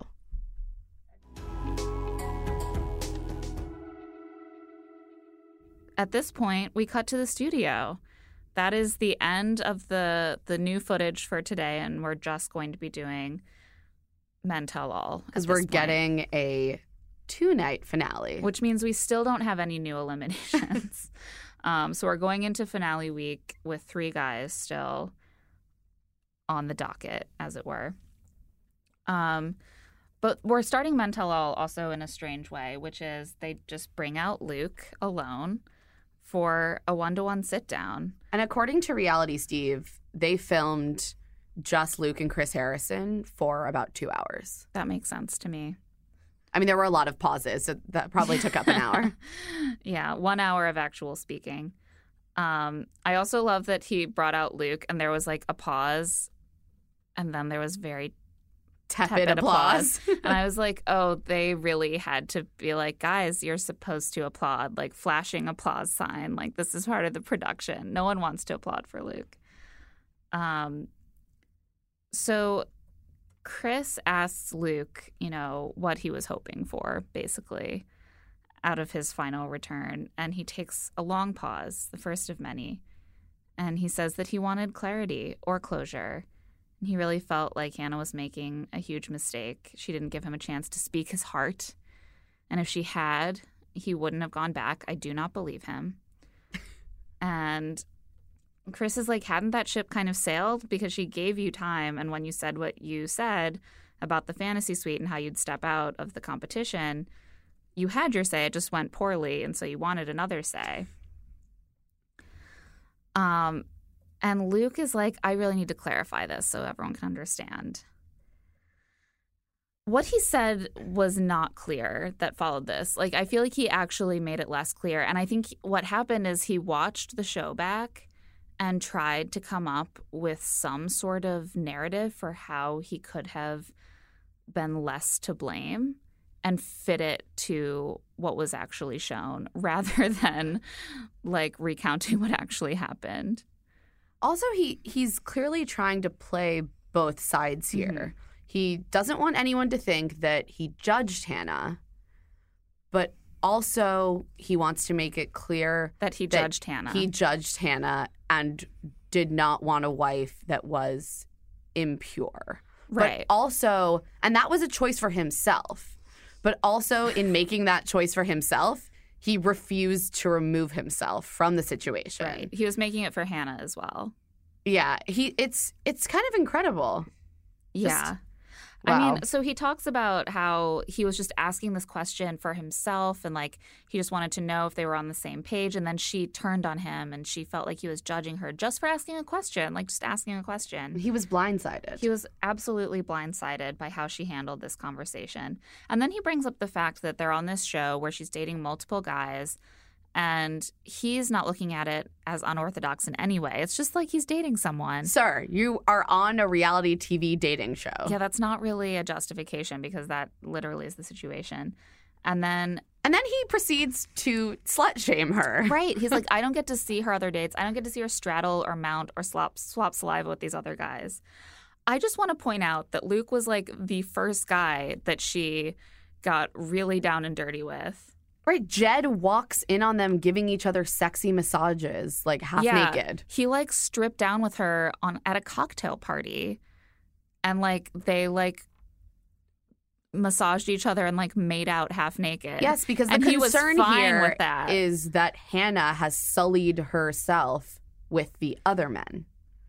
At this point, we cut to the studio. That is the end of the the new footage for today, and we're just going to be doing Men Tell All. Because we're getting a two-night finale. Which means we still don't have any new eliminations. um, so we're going into finale week with three guys still on the docket, as it were. Um, but we're starting Men Tell All also in a strange way, which is they just bring out Luke alone for a one-to-one sit-down. And according to Reality Steve, they filmed just Luke and Chris Harrison for about two hours. That makes sense to me. I mean, there were a lot of pauses, so that probably took up an hour. Yeah, one hour of actual speaking. Um, I also love that he brought out Luke, and there was like a pause, and then there was very tepid, tepid applause. applause. And I was like, oh, they really had to be like, guys, you're supposed to applaud, like flashing applause sign. Like, this is part of the production. No one wants to applaud for Luke. Um, so Chris asks Luke, you know, what he was hoping for, basically, out of his final return. And he takes a long pause, the first of many. And he says that he wanted clarity or closure. He really felt like Hannah was making a huge mistake. She didn't give him a chance to speak his heart. And if she had, he wouldn't have gone back. I do not believe him. And Chris is like, hadn't that ship kind of sailed? Because she gave you time. And when you said what you said about the fantasy suite and how you'd step out of the competition, you had your say. It just went poorly. And so you wanted another say. Um... And Luke is like, I really need to clarify this so everyone can understand. What he said was not clear that followed this. Like, I feel like he actually made it less clear. And I think what happened is he watched the show back and tried to come up with some sort of narrative for how he could have been less to blame and fit it to what was actually shown rather than, like, recounting what actually happened. Also, he he's clearly trying to play both sides here. Mm-hmm. He doesn't want anyone to think that he judged Hannah, but also he wants to make it clear that he that judged Hannah. He judged Hannah and did not want a wife that was impure. Right. But also, and that was a choice for himself, but also in making that choice for himself, he refused to remove himself from the situation. Right. He was making it for Hannah as well. Yeah. He. It's it's kind of incredible. Yeah. Just, I wow. mean, so he talks about how he was just asking this question for himself and, like, he just wanted to know if they were on the same page. And then she turned on him and she felt like he was judging her just for asking a question, like just asking a question. He was blindsided. He was absolutely blindsided by how she handled this conversation. And then he brings up the fact that they're on this show where she's dating multiple guys And he's not looking at it as unorthodox in any way. It's just like he's dating someone. Sir, you are on a reality T V dating show. Yeah, that's not really a justification because that literally is the situation. And then And then he proceeds to slut shame her. Right. He's like, I don't get to see her other dates. I don't get to see her straddle or mount or swap, swap saliva with these other guys. I just want to point out that Luke was like the first guy that she got really down and dirty with. Right. Jed walks in on them giving each other sexy massages, like half yeah, naked. He like stripped down with her on at a cocktail party and like they like massaged each other and like made out half naked. Yes, because the and concern he was fine here with that. is that Hannah has sullied herself with the other men.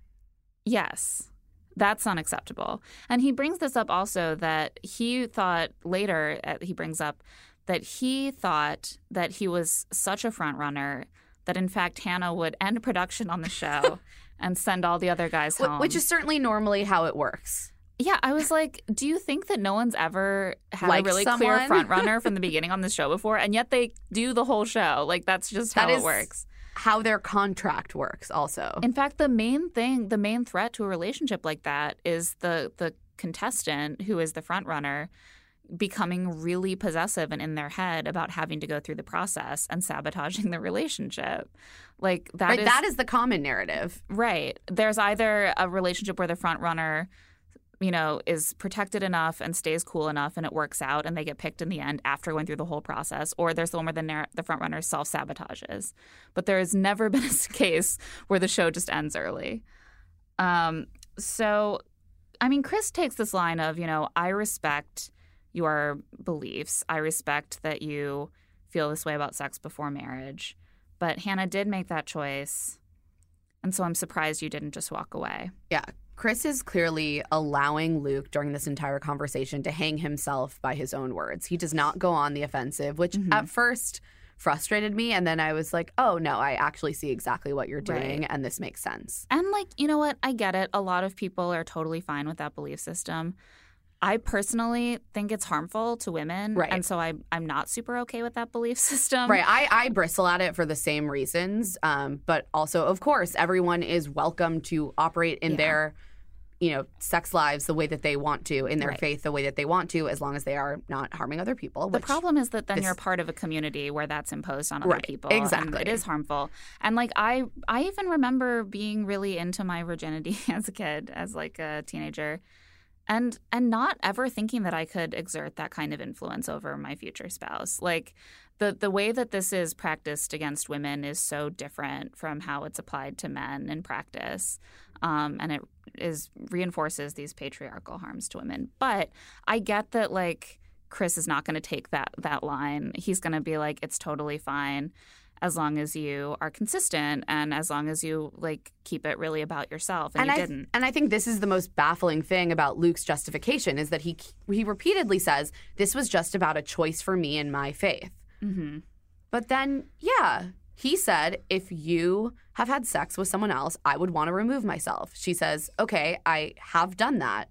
Yes. That's unacceptable. And he brings this up also that he thought later, uh, he brings up that he thought that he was such a front runner that, in fact, Hannah would end production on the show and send all the other guys home. Which is certainly normally how it works. Yeah, I was like, do you think that no one's ever had Like a really someone? clear front runner from the beginning on this show before? And yet they do the whole show. Like, that's just how That it is works. How their contract works also. In fact, the main thing, the main threat to a relationship like that is the the contestant who is the front runner becoming really possessive and in their head about having to go through the process and sabotaging the relationship. Like that right, is that is the common narrative. right. There's either a relationship where the front runner, you know, is protected enough and stays cool enough and it works out and they get picked in the end after going through the whole process, or there's the one where the, narr- the front runner self-sabotages. But there has never been a case where the show just ends early. Um, so, I mean, Chris takes this line of, you know, I respect your beliefs. I respect that you feel this way about sex before marriage. But Hannah did make that choice. And so I'm surprised you didn't just walk away. Yeah. Chris is clearly allowing Luke during this entire conversation to hang himself by his own words. He does not go on the offensive, which Mm-hmm. at first frustrated me. And then I was like, oh, no, I actually see exactly what you're doing. Right. And this makes sense. And, like, you know what? I get it. A lot of people are totally fine with that belief system. I personally think it's harmful to women. Right. And so I, I'm not super okay with that belief system. Right. I, I bristle at it for the same reasons. Um, but also, of course, everyone is welcome to operate in Yeah. their, you know, sex lives the way that they want to, in their Right. faith the way that they want to, as long as they are not harming other people. The which, problem is that then this- you're part of a community where that's imposed on other Right, people. exactly. And it is harmful. And like I I even remember being really into my virginity as a kid, as like a teenager. And and not ever thinking that I could exert that kind of influence over my future spouse. Like the the way that this is practiced against women is so different from how it's applied to men in practice. Um, and it is reinforces these patriarchal harms to women. But I get that like Chris is not going to take that that line. He's going to be like, it's totally fine as long as you are consistent and as long as you like keep it really about yourself. And, And you I didn't. and I think this is the most baffling thing about Luke's justification is that he he repeatedly says this was just about a choice for me and my faith. Mm-hmm. But then, yeah, he said if you have had sex with someone else, I would want to remove myself. She says, okay, I have done that.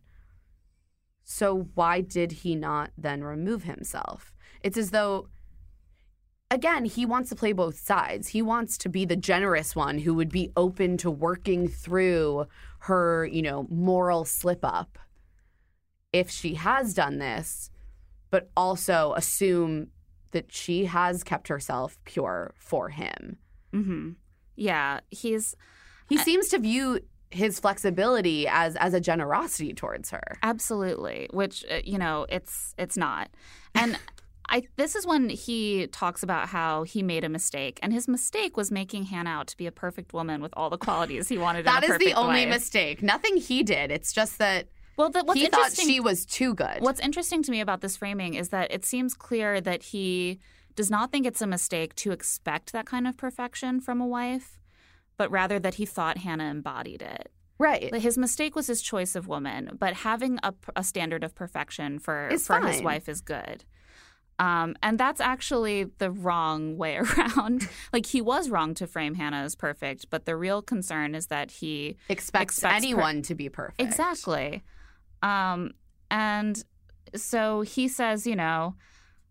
So why did he not then remove himself? It's as though, again, he wants to play both sides. He wants to be the generous one who would be open to working through her, you know, moral slip up if she has done this, but also assume that she has kept herself pure for him. Mm-hmm. Yeah, he's He seems to view his flexibility as as a generosity towards her. absolutely, which uh, you know, it's it's not. And I this is when he talks about how he made a mistake, and his mistake was making Hannah out to be a perfect woman with all the qualities he wanted. That in a is the perfect only wife. mistake. Nothing he did. It's just that Well, the, what's he thought interesting, she was too good. What's interesting to me about this framing is that it seems clear that he does not think it's a mistake to expect that kind of perfection from a wife, but rather that he thought Hannah embodied it. Right. Like, his mistake was his choice of woman, but having a, a standard of perfection for, It's for his fine. wife is good. Um, and that's actually the wrong way around. Like, he was wrong to frame Hannah as perfect, but the real concern is that he Expects, expects per- anyone to be perfect. Exactly. Um, and so he says, you know,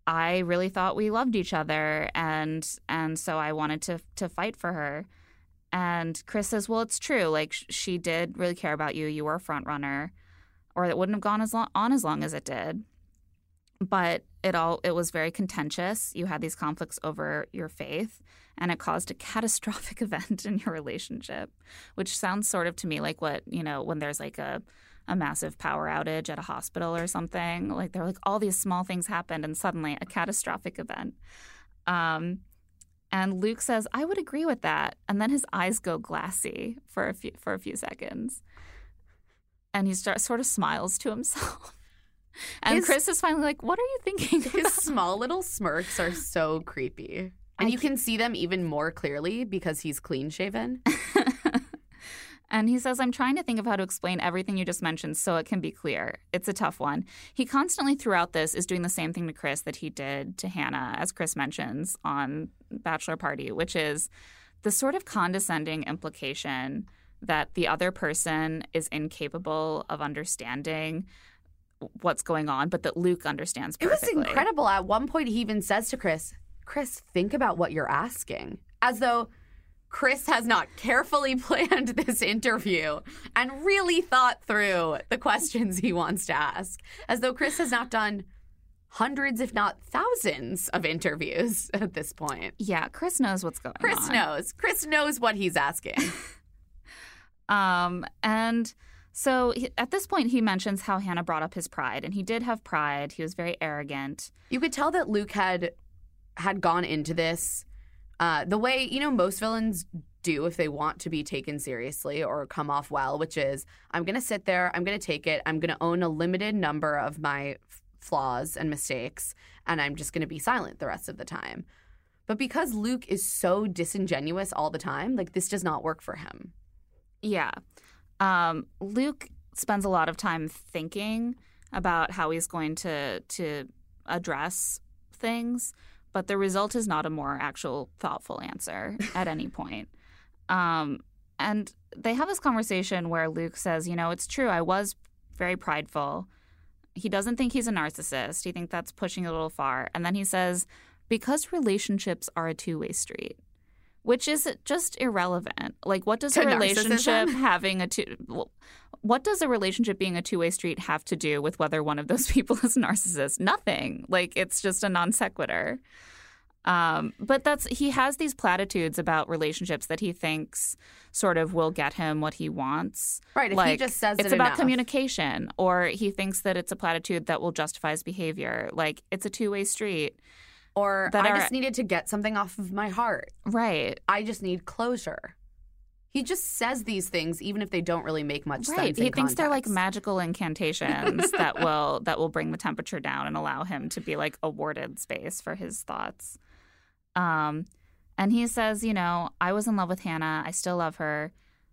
I really thought we loved each other, and and so I wanted to to fight for her. And Chris says, well, it's true. Like, sh- she did really care about you. You were a front runner, or it wouldn't have gone as long, on as long as it did. But it all it was very contentious. You had these conflicts over your faith, and it caused a catastrophic event in your relationship, which sounds sort of to me like what, you know, when there's like a, a massive power outage at a hospital or something. Like, they're like, all these small things happened, and suddenly a catastrophic event. Um And Luke says, I would agree with that. And then his eyes go glassy for a few, for a few seconds. And he start, sort of smiles to himself. And His- Chris is finally like, what are you thinking His about? small little smirks are so creepy. And I you can see them even more clearly because he's clean shaven. And he says, I'm trying to think of how to explain everything you just mentioned so it can be clear. It's a tough one. He constantly throughout this is doing the same thing to Chris that he did to Hannah, as Chris mentions on Bachelor Party, which is the sort of condescending implication that the other person is incapable of understanding what's going on, but that Luke understands perfectly. It was incredible. At one point, he even says to Chris, Chris, think about what you're asking. As though Chris has not carefully planned this interview and really thought through the questions he wants to ask. As though Chris has not done hundreds, if not thousands, of interviews at this point. Yeah, Chris knows what's going Chris on. Chris knows. Chris knows what he's asking. um, and so he, at this point, he mentions how Hannah brought up his pride. And he did have pride. He was very arrogant. You could tell that Luke had had gone into this Uh, the way, you know, most villains do if they want to be taken seriously or come off well, which is, I'm going to sit there, I'm going to take it, I'm going to own a limited number of my f- flaws and mistakes, and I'm just going to be silent the rest of the time. But because Luke is so disingenuous all the time, like, this does not work for him. Yeah. Um, Luke spends a lot of time thinking about how he's going to to address things, but the result is not a more actual thoughtful answer at any point. Um, and they have this conversation where Luke says, you know, it's true, I was very prideful. He doesn't think he's a narcissist. He thinks that's pushing it a little far. And then he says, because relationships are a two-way street, which is just irrelevant. Like, what does To a relationship narcissism? having a two what does a relationship being a two-way street have to do with whether one of those people is a narcissist? Nothing. Like, it's just a non sequitur. Um, but that's he has these platitudes about relationships that he thinks sort of will get him what he wants. Right, if like, he just says it's it about enough. communication, or he thinks that it's a platitude that will justify his behavior. Like, it's a two-way street. Or that I are- just needed to get something off of my heart. Right. I just need closure. He just says these things even if they don't really make much Right. sense in He thinks they're like context. magical incantations that will that will bring the temperature down and allow him to be like awarded space for his thoughts. Um, and he says, you know, I was in love with Hannah. I still love her.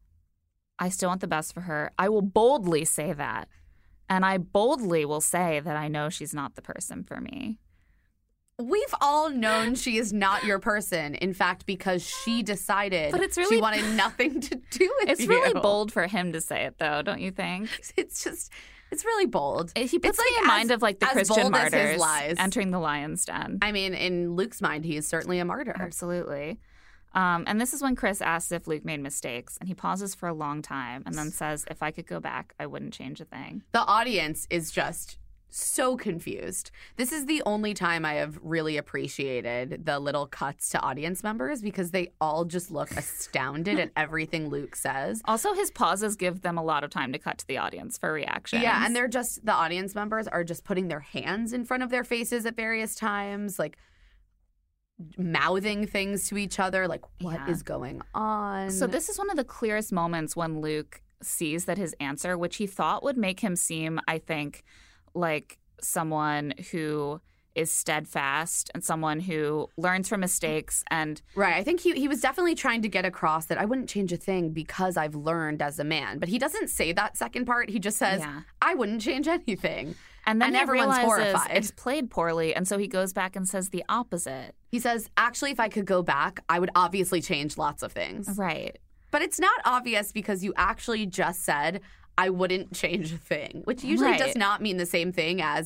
I still want the best for her. I will boldly say that. And I boldly will say that I know she's not the person for me. We've all known she is not your person. In fact, because she decided But it's really- she wanted nothing to do with It's you. really bold for him to say it, though, don't you think? It's just, it's really bold. He puts It's me like in mind as- of like the as Christian bold as his martyrs lies. entering the lion's den. I mean, in Luke's mind, he is certainly a martyr. Absolutely. Um, and this is when Chris asks if Luke made mistakes, and he pauses for a long time and then says, if I could go back, I wouldn't change a thing. The audience is just so confused. This is the only time I have really appreciated the little cuts to audience members because they all just look astounded at everything Luke says. Also, his pauses give them a lot of time to cut to the audience for reactions. Yeah, and they're just, the audience members are just putting their hands in front of their faces at various times, like mouthing things to each other, like, what is Yeah. going on? So this is one of the clearest moments when Luke sees that his answer, which he thought would make him seem, I think, like someone who is steadfast and someone who learns from mistakes and Right. I think he he was definitely trying to get across that I wouldn't change a thing because I've learned as a man. But he doesn't say that second part. He just says, Yeah. I wouldn't change anything. and then And he everyone's realizes horrified. it's played poorly, and so he goes back and says the opposite. He says, actually, if I could go back, I would obviously change lots of things. Right. But it's not obvious because you actually just said, I wouldn't change a thing, which usually Right. does not mean the same thing as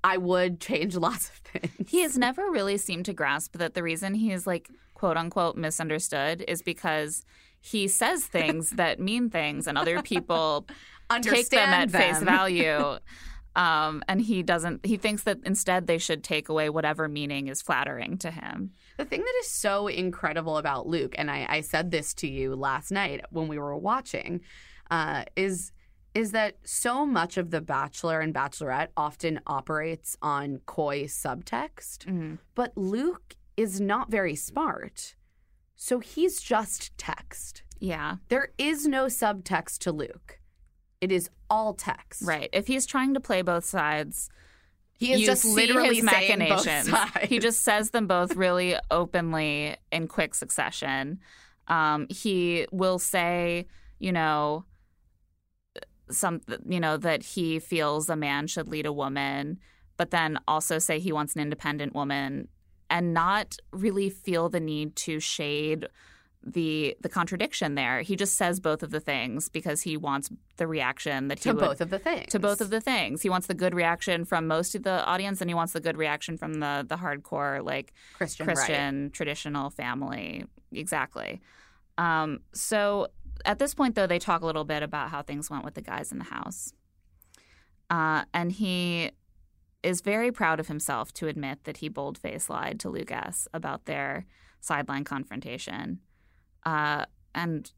I would change lots of things. He has never really seemed to grasp that the reason he is, like, quote unquote misunderstood is because he says things that mean things and other people take them at them. face value. Um, and he doesn't, he thinks that instead they should take away whatever meaning is flattering to him. The thing that is so incredible about Luke, and I, I said this to you last night when we were watching, uh, is is that so much of The Bachelor and Bachelorette often operates on coy subtext, Mm-hmm. but Luke is not very smart. So he's just text. Yeah. There is no subtext to Luke. It is all text. Right. If he's trying to play both sides, He is you just see literally his saying both machinations. sides. He just says them both really openly in quick succession. Um, he will say, you know, some, you know, that he feels a man should lead a woman, but then also say he wants an independent woman, and not really feel the need to shade the the contradiction there. He just says both of the things because he wants the reaction that he to would, both of the things. to both of the things. He wants the good reaction from most of the audience, and he wants the good reaction from the the hardcore, like Christian, Christian traditional family. Exactly. Um, so at this point, though, they talk a little bit about how things went with the guys in the house, uh, and he is very proud of himself to admit that he bold-faced lied to Luke S. about their sideline confrontation. Uh, and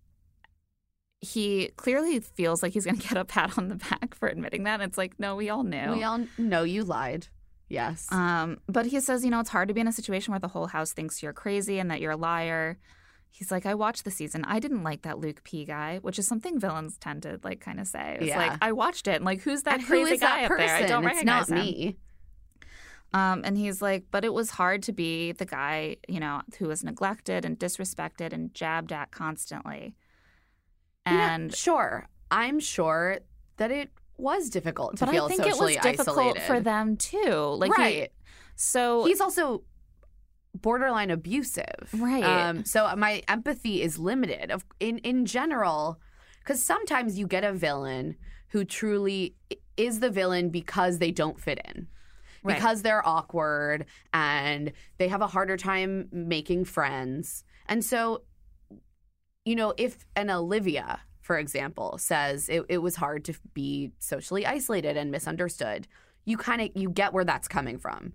he clearly feels like he's going to get a pat on the back for admitting that. It's like, no, we all knew. We all know you lied. Yes. Um, but he says, you know, it's hard to be in a situation where the whole house thinks you're crazy and that you're a liar. He's like, I watched the season. I didn't like that Luke P guy, which is something villains tend to, like, kind of say. It's Yeah. like, I watched it. And, like, who's that and crazy who is guy that up there? I person? don't It's recognize not him. me. Um, and he's like, but it was hard to be the guy, you know, who was neglected and disrespected and jabbed at constantly. You know, And sure, I'm sure that it was difficult to but feel I think it was socially difficult isolated. for them too. Like, he- right. so He's also borderline abusive. Right. Um, so my empathy is limited of in, in general, because sometimes you get a villain who truly is the villain because they don't fit in. Right. Because they're awkward and they have a harder time making friends. And so, you know, if an Olivia, for example, says it, it was hard to be socially isolated and misunderstood, you kind of you get where that's coming from.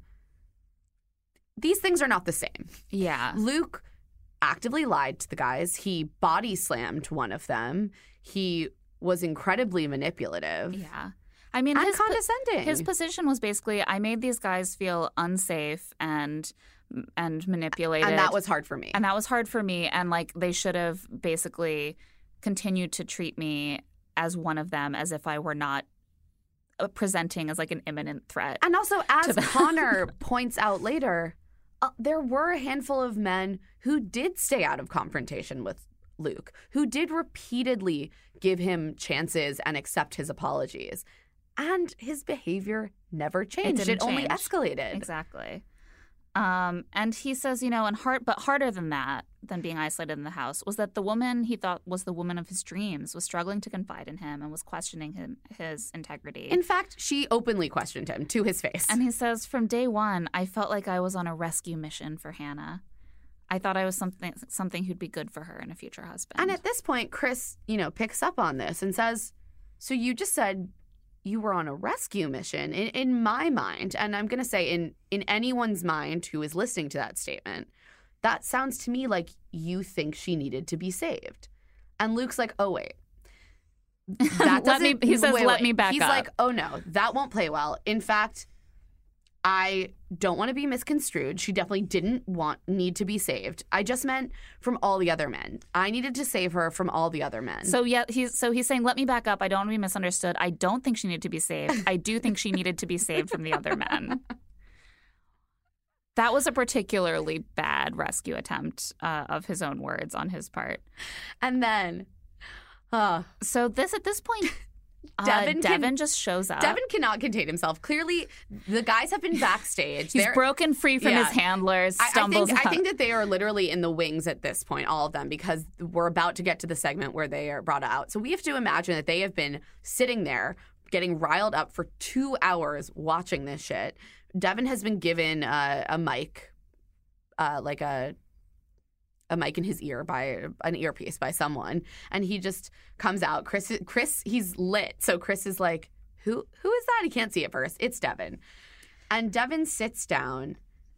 These things are not the same. yeah. Luke actively lied to the guys. He body slammed one of them. He was incredibly manipulative Yeah. I mean, and his, po- condescending. his position was basically, I made these guys feel unsafe and and manipulated. and that was hard for me. And that was hard for me. And, like, they should have basically continued to treat me as one of them, as if I were not uh, presenting as, like, an imminent threat. And also, as them. Connor points out later, uh, there were a handful of men who did stay out of confrontation with Luke, who did repeatedly give him chances and accept his apologies. And his behavior never changed. It, didn't only change. escalated. Exactly. Um, and he says, you know, and hard, but harder than that, than being isolated in the house, was that the woman he thought was the woman of his dreams was struggling to confide in him and was questioning him, his integrity. In fact, she openly questioned him to his face. And he says, from day one, I felt like I was on a rescue mission for Hannah. I thought I was something something who'd be good for her and a future husband. And at this point, Chris, you know, picks up on this and says, so you just said you were on a rescue mission. In, in my mind, and I'm going to say in, in anyone's mind who is listening to that statement, that sounds to me like you think she needed to be saved. And Luke's like, oh, wait. That Let me- doesn't- he says, wait, "Let wait." me back He's up. like, oh, no, that won't play well. In fact, I don't want to be misconstrued. She definitely didn't want need to be saved. I just meant from all the other men. I needed to save her from all the other men. So yeah, he's so he's saying, let me back up. I don't want to be misunderstood. I don't think she needed to be saved. I do think she needed to be saved from the other men. That was a particularly bad rescue attempt uh, of his own words on his part. And then, uh, So this at this point, uh, Devin Devin, can- just shows up. Devin cannot contain himself. Clearly, the guys have been backstage. He's They're- broken free from Yeah. his handlers, I- stumbles I think, up. I think that they are literally in the wings at this point, all of them, because we're about to get to the segment where they are brought out. So we have to imagine that they have been sitting there getting riled up for two hours watching this shit. Devin has been given uh, a mic, uh, like a a mic in his ear by an earpiece by someone, and he just comes out. Chris, Chris, he's lit. So Chris is like, "Who, who is that?" He can't see it first. It's Devin, and Devin sits down,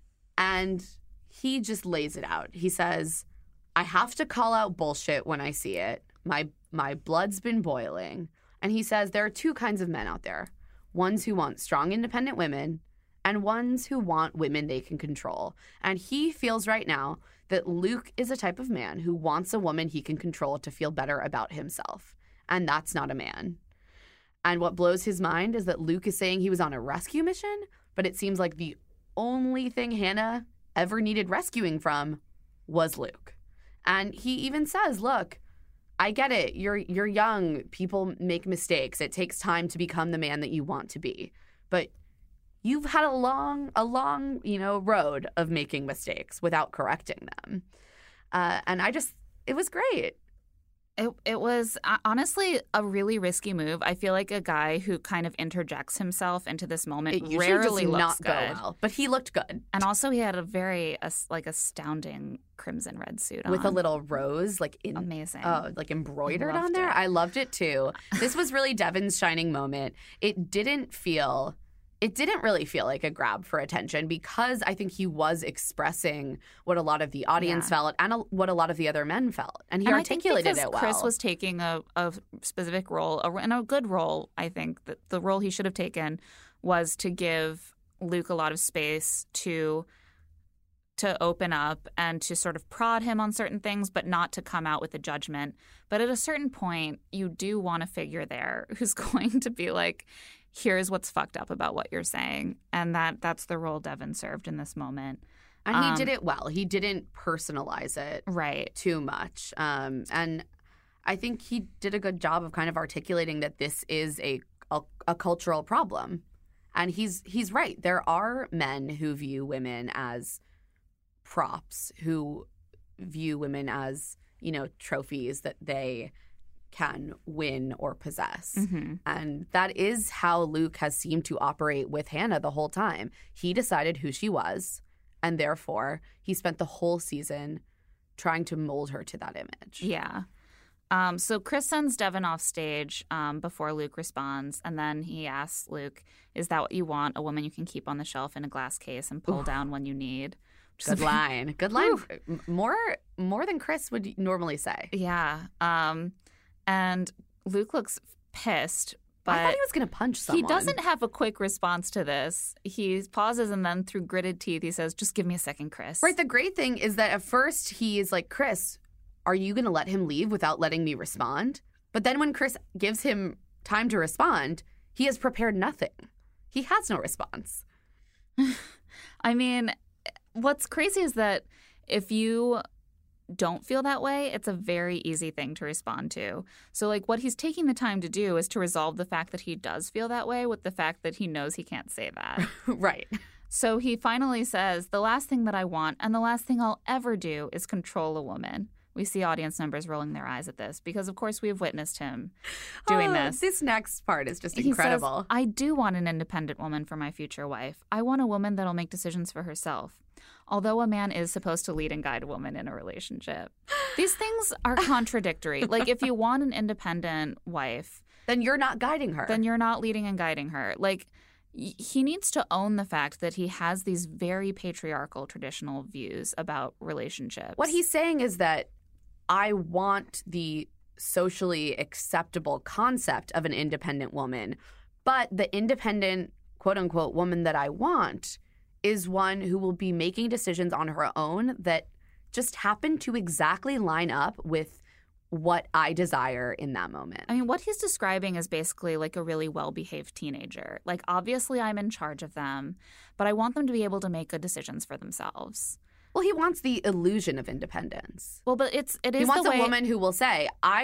and he just lays it out. He says, "I have to call out bullshit when I see it. My my blood's been boiling." And he says there are two kinds of men out there: ones who want strong, independent women, and ones who want women they can control. And he feels right now that Luke is a type of man who wants a woman he can control to feel better about himself. And that's not a man. And what blows his mind is that Luke is saying he was on a rescue mission, but it seems like the only thing Hannah ever needed rescuing from was Luke. And he even says, look, I get it. You're you're young. People make mistakes. It takes time to become the man that you want to be. But you've had a long, a long, you know, road of making mistakes without correcting them. Uh, and I just, it was great. It it was uh, honestly a really risky move. I feel like a guy who kind of interjects himself into this moment It usually rarely does looks not good. go well, but he looked good And also, he had a very uh, like astounding crimson red suit on. with a little rose, like in Amazing. oh, like embroidered on Loved there. it. I loved it too. This was really Devin's shining moment. It didn't feel. It didn't really feel like a grab for attention because I think he was expressing what a lot of the audience Yeah. felt and a, what a lot of the other men felt. And he And articulated I think because it well. Chris was taking a, a specific role, a, and a good role, I think that the role he should have taken was to give Luke a lot of space to to open up and to sort of prod him on certain things, but not to come out with a judgment. But at a certain point, you do want a figure there who's going to be like, here's what's fucked up about what you're saying. And that that's the role Devin served in this moment. and he um, did it well. He didn't personalize it Right. too much. Um, and I think he did a good job of kind of articulating that this is a, a, a cultural problem. And he's he's right. There are men who view women as props, who view women as, you know, trophies that they can win or possess. Mm-hmm. And that is how Luke has seemed to operate with Hannah the whole time. He decided who she was, and therefore he spent the whole season trying to mold her to that image. Yeah. Um, so Chris sends Devin off stage um, before Luke responds, and then he asks Luke, is that what you want, a woman you can keep on the shelf in a glass case and pull down when you need? Which is Good a- line. Good line. M- More more than Chris would normally say. Yeah. Um, and Luke looks pissed, but I thought he was going to punch someone. he doesn't have a quick response to this. He pauses, and then through gritted teeth, he says, just give me a second, Chris. Right. The great thing is that at first he is like, Chris, are you going to let him leave without letting me respond? But then when Chris gives him time to respond, he has prepared nothing. He has no response. I mean, what's crazy is that if you don't feel that way, it's a very easy thing to respond to. So, like, what he's taking the time to do is to resolve the fact that he does feel that way with the fact that he knows he can't say that. Right. So he finally says, the last thing that I want and the last thing I'll ever do is control a woman. We see audience members rolling their eyes at this because, of course, we have witnessed him doing Oh, this. This next part is just He incredible. says, I do want an independent woman for my future wife. I want a woman that'll make decisions for herself. Although a man is supposed to lead and guide a woman in a relationship. These things are contradictory. Like, if you want an independent wife, Then you're not guiding her. then you're not leading and guiding her. Like, y- he needs to own the fact that he has these very patriarchal traditional views about relationships. What he's saying is that I want the socially acceptable concept of an independent woman, but the independent, quote unquote, woman that I want is one who will be making decisions on her own that just happen to exactly line up with what I desire in that moment. I mean, what he's describing is basically like a really well-behaved teenager. Like, obviously, I'm in charge of them, but I want them to be able to make good decisions for themselves. Well, he wants the illusion of independence. Well, but it's it is He wants the way a woman who will say, I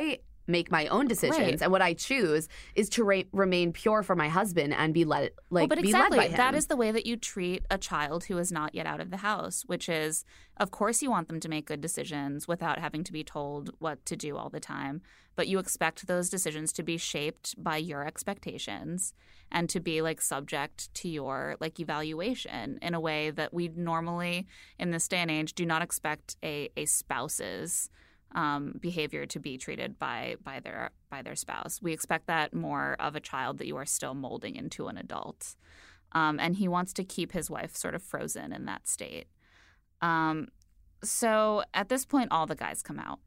make my own decisions, Right. and what I choose is to re- remain pure for my husband and be led like well, but be exactly, led by him. that is the way that you treat a child who is not yet out of the house, which is, of course, you want them to make good decisions without having to be told what to do all the time. But you expect those decisions to be shaped by your expectations and to be like subject to your like evaluation in a way that we normally in this day and age do not expect a, a spouse's um, behavior to be treated by by their by their spouse. We expect that more of a child that you are still molding into an adult. Um, and he wants to keep his wife sort of frozen in that state. Um, so at this point, all the guys come out.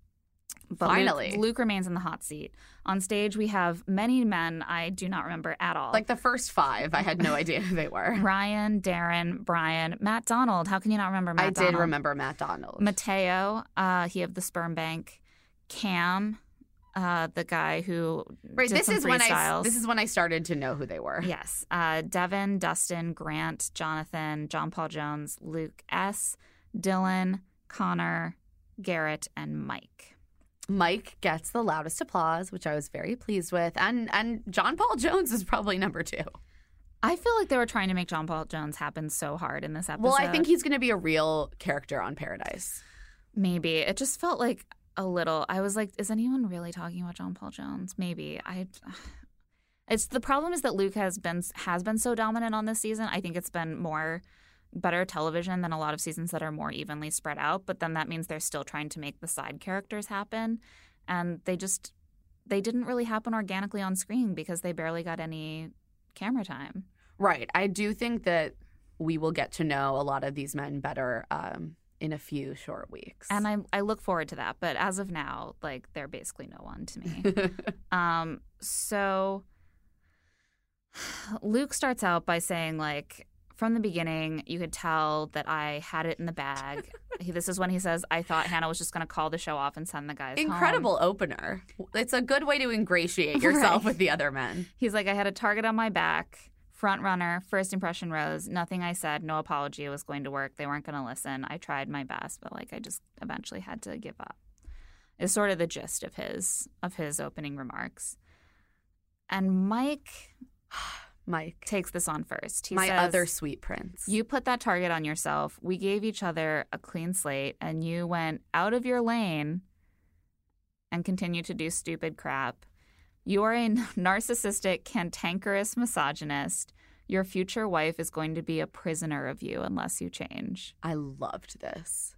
But Finally. Luke, Luke remains in the hot seat. On stage, we have many men I do not remember at all. Like the first five, I had no idea who they were. Ryan, Darren, Brian, Matt Donald. How can you not remember Matt I Donald? did remember Matt Donald. Mateo, uh, he of the sperm bank. Cam, uh, the guy who right. did This some is when I freestyles. this is when I started to know who they were. Yes. Uh, Devin, Dustin, Grant, Jonathan, John Paul Jones, Luke S., Dylan, Connor, Garrett, and Mike. Mike gets the loudest applause, which I was very pleased with, and and John Paul Jones is probably number two. I feel like they were trying to make John Paul Jones happen so hard in this episode. Well, I think he's going to be a real character on Paradise. Maybe. It just felt like a little. I was like, is anyone really talking about John Paul Jones? Maybe. I. It's the problem is that Luke has been has been so dominant on this season. I think it's been more better television than a lot of seasons that are more evenly spread out. But then that means they're still trying to make the side characters happen, and they just they didn't really happen organically on screen because they barely got any camera time. Right. I do think that we will get to know a lot of these men better um, in a few short weeks. And I I look forward to that. But as of now, like, they're basically no one to me. um. So Luke starts out by saying, like, from the beginning, you could tell that I had it in the bag. he, this is when he says, I thought Hannah was just going to call the show off and send the guys Incredible home. opener. It's a good way to ingratiate yourself Right. with the other men. He's like, I had a target on my back, front runner, first impression rose. Nothing I said, no apology was going to work. They weren't going to listen. I tried my best, but like I just eventually had to give up. Is sort of the gist of his of his opening remarks. And Mike Mike, takes this on first. He my says, other sweet prince. You put that target on yourself. We gave each other a clean slate, and you went out of your lane and continued to do stupid crap. You are a narcissistic, cantankerous misogynist. Your future wife is going to be a prisoner of you unless you change. I loved this.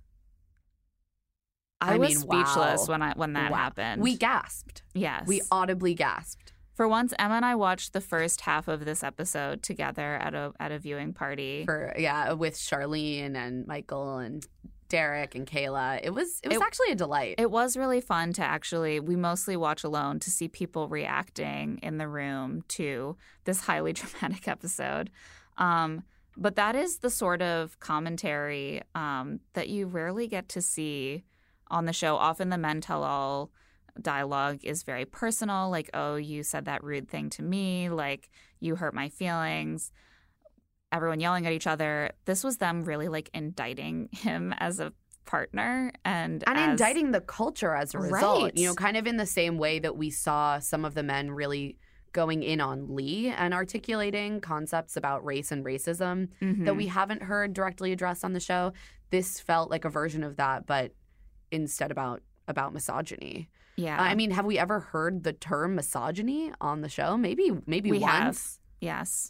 I, I was mean, speechless wow. when I when that Wow. happened. We gasped. yes. We audibly gasped. For once, Emma and I watched the first half of this episode together at a at a viewing party. For yeah, with Charlene and Michael and Derek and Kayla. It was it was It- actually a delight. It was really fun to actually, we mostly watch alone to see people reacting in the room to this highly dramatic episode. Um, but that is the sort of commentary um, that you rarely get to see on the show. Often the men tell all dialogue is very personal, like, oh, you said that rude thing to me, like, you hurt my feelings. Everyone yelling at each other. This was them really like indicting him as a partner and and as, indicting the culture as a result. Right. You know, kind of in the same way that we saw some of the men really going in on Lee and articulating concepts about race and racism Mhm. that we haven't heard directly addressed on the show. This felt like a version of that, but instead about about misogyny. yeah. I mean, have we ever heard the term misogyny on the show? Maybe maybe we once. have. Yes.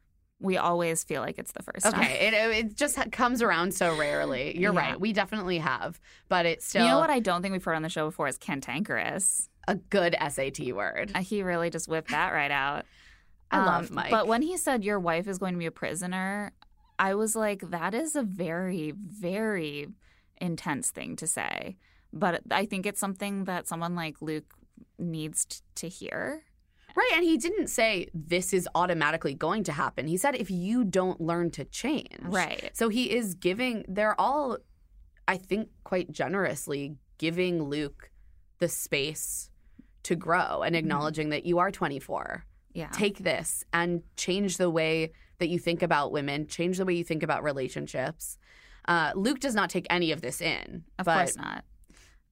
We always feel like it's the first time. Okay, it, it just ha- comes around so rarely. You're Yeah. right. We definitely have, but it's still You know what I don't think we've heard on the show before is cantankerous. a good S A T word. Uh, He really just whipped that right out. I love Um, Mike. But when he said your wife is going to be a prisoner, I was like, that is a very, very intense thing to say. But I think it's something that someone like Luke needs t- to hear. Right, and he didn't say this is automatically going to happen. He said if you don't learn to change. Right. So he is giving, they're all, I think, quite generously giving Luke the space to grow and acknowledging that you are twenty-four. Yeah. Take this and change the way that you think about women, change the way you think about relationships. Uh, Luke does not take any of this in. Of but course not.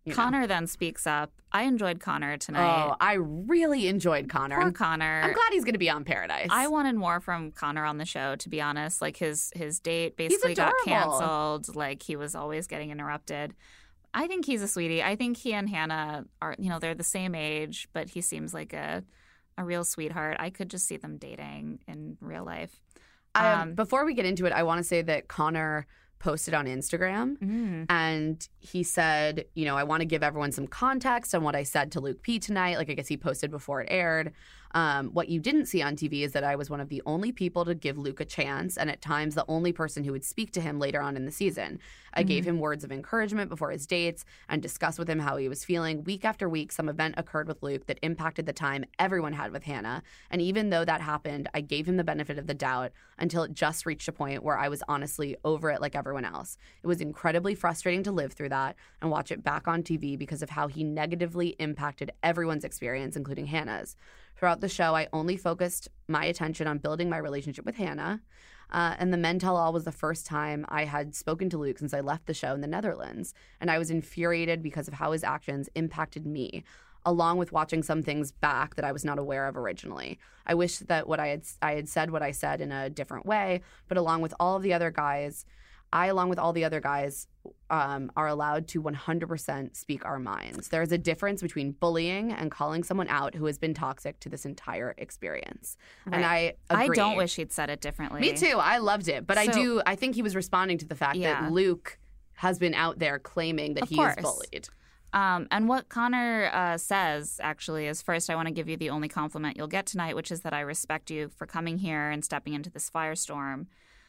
you Connor know. then speaks up. I enjoyed Connor tonight. Oh, I really enjoyed Connor. Poor I'm, Connor. I'm glad he's going to be on Paradise. I wanted more from Connor on the show, to be honest. Like his his date basically got adorable. canceled. Like he was always getting interrupted. I think he's a sweetie. I think he and Hannah are, you know, they're the same age, but he seems like a a real sweetheart. I could just see them dating in real life. Um, Um, before we get into it, I want to say that Connor posted on Instagram mm, and he said, you know, I want to give everyone some context on what I said to Luke P tonight. Like, I guess he posted before it aired. Um, what you didn't see on T V is that I was one of the only people to give Luke a chance, and at times the only person who would speak to him later on in the season. I Mm-hmm. gave him words of encouragement before his dates and discussed with him how he was feeling. Week after week, some event occurred with Luke that impacted the time everyone had with Hannah. And even though that happened, I gave him the benefit of the doubt until it just reached a point where I was honestly over it like everyone else. It was incredibly frustrating to live through that and watch it back on T V because of how he negatively impacted everyone's experience, including Hannah's. Throughout the show, I only focused my attention on building my relationship with Hannah. Uh, and the Men Tell All was the first time I had spoken to Luke since I left the show in the Netherlands. And I was infuriated because of how his actions impacted me, along with watching some things back that I was not aware of originally. I wish that what I had I had said what I said in a different way, but along with all of the other guys, I, along with all the other guys, um, are allowed to one hundred percent speak our minds. There is a difference between bullying and calling someone out who has been toxic to this entire experience. And I I agree. don't wish he'd said it differently. Me too. I loved it. But I So- do, I think he was responding to the fact Yeah. that Luke has been out there claiming that Of he course. is bullied. Um, and what Connor uh, says, actually, is first, I want to give you the only compliment you'll get tonight, which is that I respect you for coming here and stepping into this firestorm.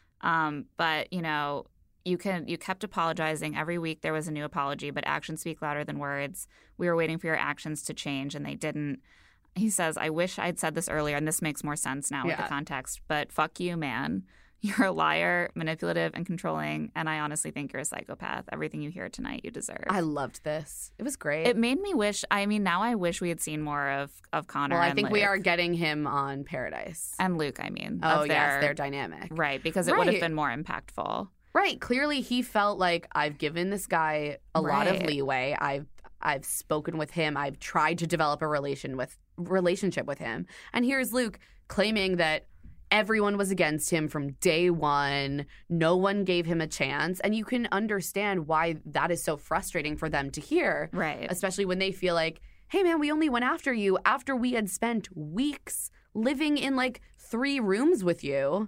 Um, but, you know, you can you kept apologizing. Every week there was a new apology, but actions speak louder than words. We were waiting for your actions to change, and they didn't. He says, I wish I'd said this earlier, and this makes more sense now with Yeah. the context, but fuck you, man. You're a liar, manipulative, and controlling, and I honestly think you're a psychopath. Everything you hear tonight, you deserve. I loved this. It was great. It made me wish. I mean, now I wish we had seen more of of Connor. well, I and think we Luke. are getting him on Paradise. and Luke. I mean, oh, of yes, their, their dynamic. right, because it would have Right. been more impactful. Right. Clearly, he felt like I've given this guy a lot of Right. leeway. I've I've spoken with him. I've tried to develop a relation with relationship with him. And here's Luke claiming that everyone was against him from day one. No one gave him a chance. And you can understand why that is so frustrating for them to hear. Right. Especially when they feel like, hey, man, we only went after you after we had spent weeks living in like three rooms with you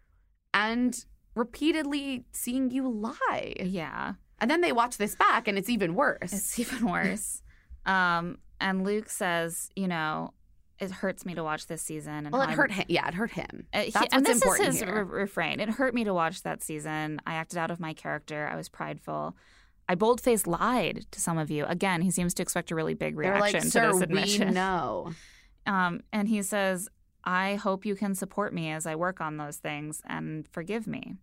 and repeatedly seeing you lie. Yeah, And then they watch this back and it's even worse. it's even worse. um, and Luke says, you know, it hurts me to watch this season. And well, it how I- hurt him. Yeah, it hurt him. Uh, he- That's and what's this important is his here. re- refrain. It hurt me to watch that season. I acted out of my character. I was prideful. I bold-faced lied to some of you. Again, he seems to expect a really big They're reaction like, to sir, this we admission. know. Um, and he says, I hope you can support me as I work on those things and forgive me.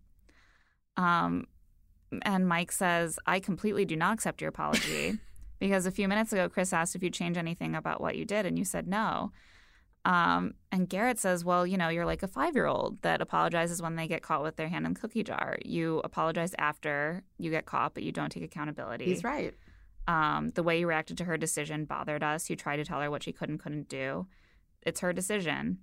Um, and Mike says, I completely do not accept your apology because a few minutes ago, Chris asked if you'd change anything about what you did, and you said no. Um, and Garrett says, well, you know, you're like a five-year-old that apologizes when they get caught with their hand in the cookie jar. You apologize after you get caught, but you don't take accountability. He's right. Um, the way you reacted to her decision bothered us. You tried to tell her what she could and couldn't do. It's her decision.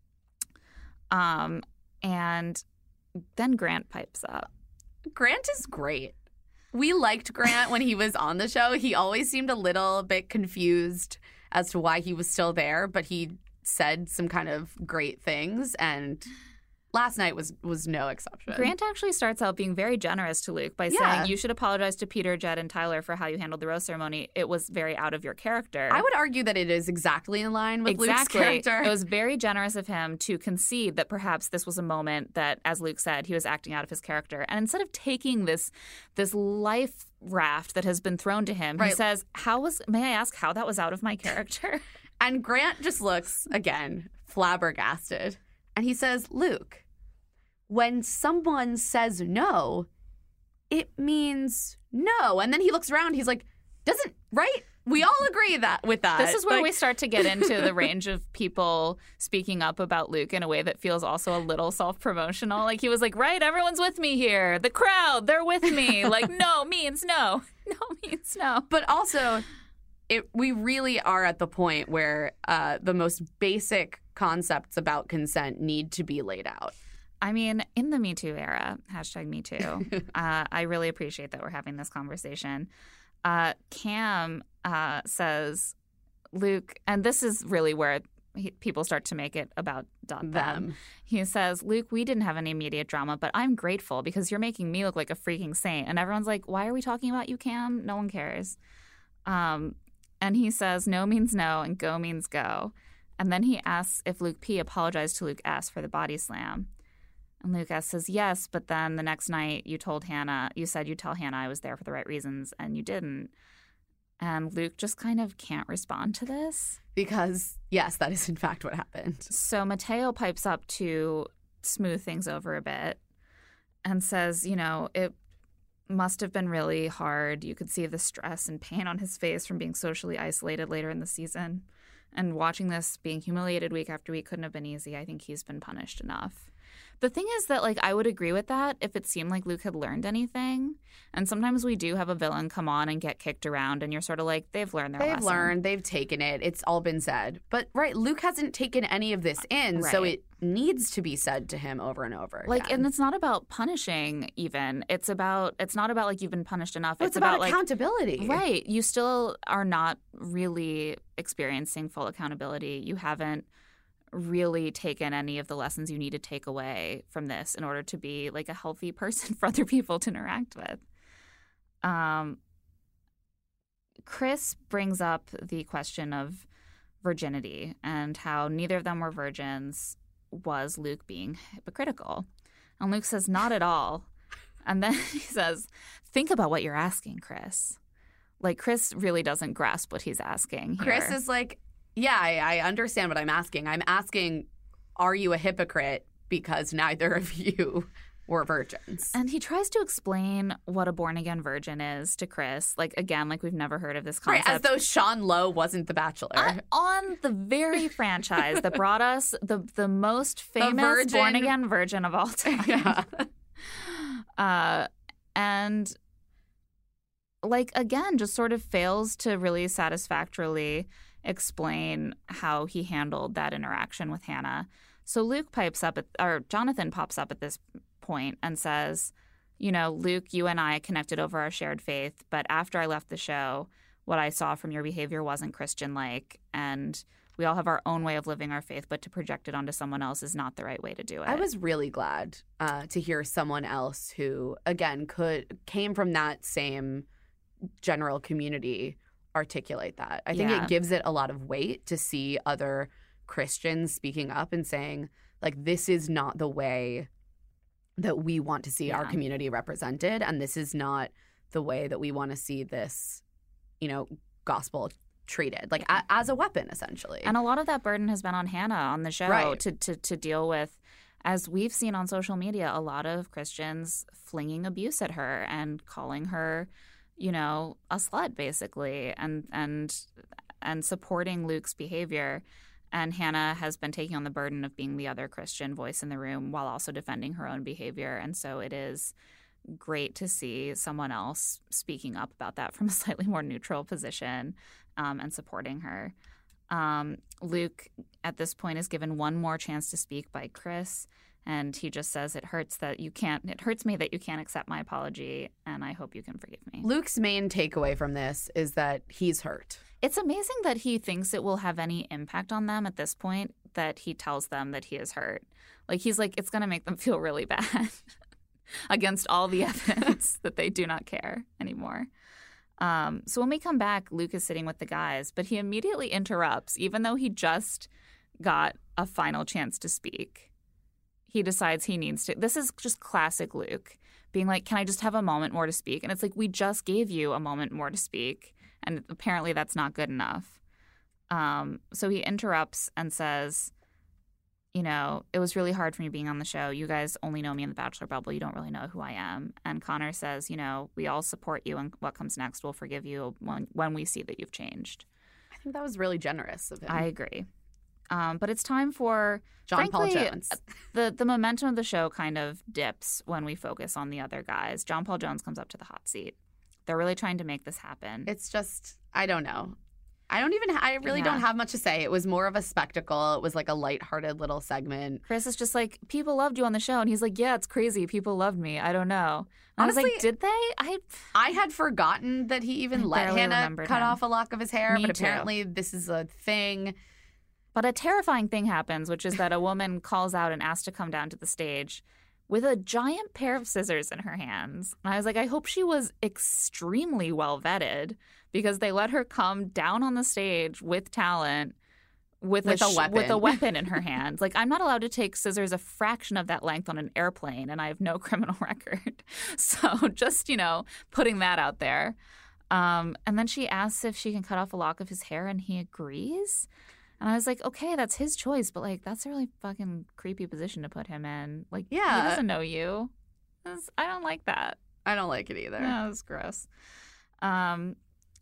Um, and then Grant pipes up. Grant is great. We liked Grant when he was on the show. He always seemed a little bit confused as to why he was still there, but he said some kind of great things, and last night was was no exception. Grant actually starts out being very generous to Luke by Yeah. saying, you should apologize to Peter, Jed, and Tyler for how you handled the rose ceremony. It was very out of your character. I would argue that it is exactly in line with Exactly. Luke's character. It was very generous of him to concede that perhaps this was a moment that, as Luke said, he was acting out of his character. And instead of taking this this life raft that has been thrown to him, he Right. says, "How was? May I ask how that was out of my character?" And Grant just looks, again, flabbergasted. And he says, Luke, when someone says no, it means no. And then he looks around. He's like, doesn't, right? We all agree that with that. This is where like, we start to get into the range of people speaking up about Luke in a way that feels also a little self-promotional. Like he was like, right, everyone's with me here. The crowd, they're with me. Like, no means no. No means no. But also, it, we really are at the point where uh, the most basic concepts about consent need to be laid out. I mean, in the Me Too era, hashtag Me Too, uh, I really appreciate that we're having this conversation. Uh, Cam uh, says, Luke, and this is really where he, people start to make it about them. them. He says, Luke, we didn't have any immediate drama, but I'm grateful because you're making me look like a freaking saint. And everyone's like, why are we talking about you, Cam? No one cares. Um, and he says, no means no and go means go. And then he asks if Luke P apologized to Luke S for the body slam. And Luke S says, yes, but then the next night you told Hannah, you said you'd tell Hannah I was there for the right reasons, and you didn't. And Luke just kind of can't respond to this. Because, yes, that is in fact what happened. So Mateo pipes up to smooth things over a bit and says, you know, it must have been really hard. You could see the stress and pain on his face from being socially isolated later in the season. And watching this being humiliated week after week couldn't have been easy. I think he's been punished enough. The thing is that, like, I would agree with that if it seemed like Luke had learned anything. And sometimes we do have a villain come on and get kicked around, and you're sort of like, they've learned their they've lesson. They've learned. They've taken it. It's all been said. But, right, Luke hasn't taken any of this in, right. So it needs to be said to him over and over again. Like, and it's not about punishing even. It's about, it's not about, like, you've been punished enough. It's, it's about, about accountability. Like, right. You still are not really experiencing full accountability. You haven't really taken any of the lessons you need to take away from this in order to be like a healthy person for other people to interact with. Um, Chris brings up the question of virginity and how neither of them were virgins. Was Luke being hypocritical? And Luke says, not at all. And then he says, think about what you're asking, Chris. Like, Chris really doesn't grasp what he's asking here. Chris is like, yeah, I, I understand what I'm asking. I'm asking, are you a hypocrite because neither of you were virgins? And he tries to explain what a born-again virgin is to Chris. Like, again, like we've never heard of this concept. Right, as though Sean Lowe wasn't The Bachelor. Uh, on the very franchise that brought us the, the most famous born-again virgin of all time. Yeah. uh, and, like, again, just sort of fails to really satisfactorily explain how he handled that interaction with Hannah. So Luke pipes up, at, or Jonathan pops up at this point and says, you know, Luke, you and I connected over our shared faith, but after I left the show, what I saw from your behavior wasn't Christian-like, and we all have our own way of living our faith, but to project it onto someone else is not the right way to do it. I was really glad uh, to hear someone else who, again, could came from that same general community articulate that. I think Yeah. it gives it a lot of weight to see other Christians speaking up and saying, like, this is not the way that we want to see Yeah. our community represented, and this is not the way that we want to see this, you know, gospel treated, like a, as a weapon, essentially. And a lot of that burden has been on Hannah on the show Right. to, to to deal with, as we've seen on social media, a lot of Christians flinging abuse at her and calling her, you know, a slut, basically, and and and supporting Luke's behavior. And Hannah has been taking on the burden of being the other Christian voice in the room while also defending her own behavior. And so it is great to see someone else speaking up about that from a slightly more neutral position um, and supporting her. Um, Luke, at this point, is given one more chance to speak by Chris. And he just says, it hurts that you can't, it hurts me that you can't accept my apology, and I hope you can forgive me. Luke's main takeaway from this is that he's hurt. It's amazing that he thinks it will have any impact on them at this point, that he tells them that he is hurt. Like, he's like, it's going to make them feel really bad against all the evidence that they do not care anymore. Um, so when we come back, Luke is sitting with the guys, but he immediately interrupts, even though he just got a final chance to speak. He decides he needs to. This is just classic Luke, being like, can I just have a moment more to speak? And it's like, we just gave you a moment more to speak. And apparently that's not good enough. Um, so he interrupts and says, you know, it was really hard for me being on the show. You guys only know me in the Bachelor bubble. You don't really know who I am. And Connor says, you know, we all support you, and what comes next, we'll forgive you when, when we see that you've changed. I think that was really generous of him. I agree. Um, but it's time for John frankly, Paul Jones. The, the momentum of the show kind of dips when we focus on the other guys. John Paul Jones comes up to the hot seat. They're really trying to make this happen. It's just, I don't know. I don't even, I really Yeah. don't have much to say. It was more of a spectacle. It was like a lighthearted little segment. Chris is just like, people loved you on the show. And he's like, yeah, it's crazy. People loved me. I don't know. And Honestly, I was like, did they? I I had forgotten that he even I let barely Hannah remembered cut him. off a lock of his hair, Me but too. apparently this is a thing. But a terrifying thing happens, which is that a woman calls out and asks to come down to the stage with a giant pair of scissors in her hands. And I was like, I hope she was extremely well vetted, because they let her come down on the stage with talent with, With a, a sh- weapon. with a weapon in her hand. Like, I'm not allowed to take scissors a fraction of that length on an airplane, and I have no criminal record. So just, you know, putting that out there. Um, and then she asks if she can cut off a lock of his hair, and he agrees. And I was like, okay, that's his choice, but, like, that's a really fucking creepy position to put him in. Like, Yeah. he doesn't know you. That's- I don't like that. I don't like it either. No, it's gross. Um,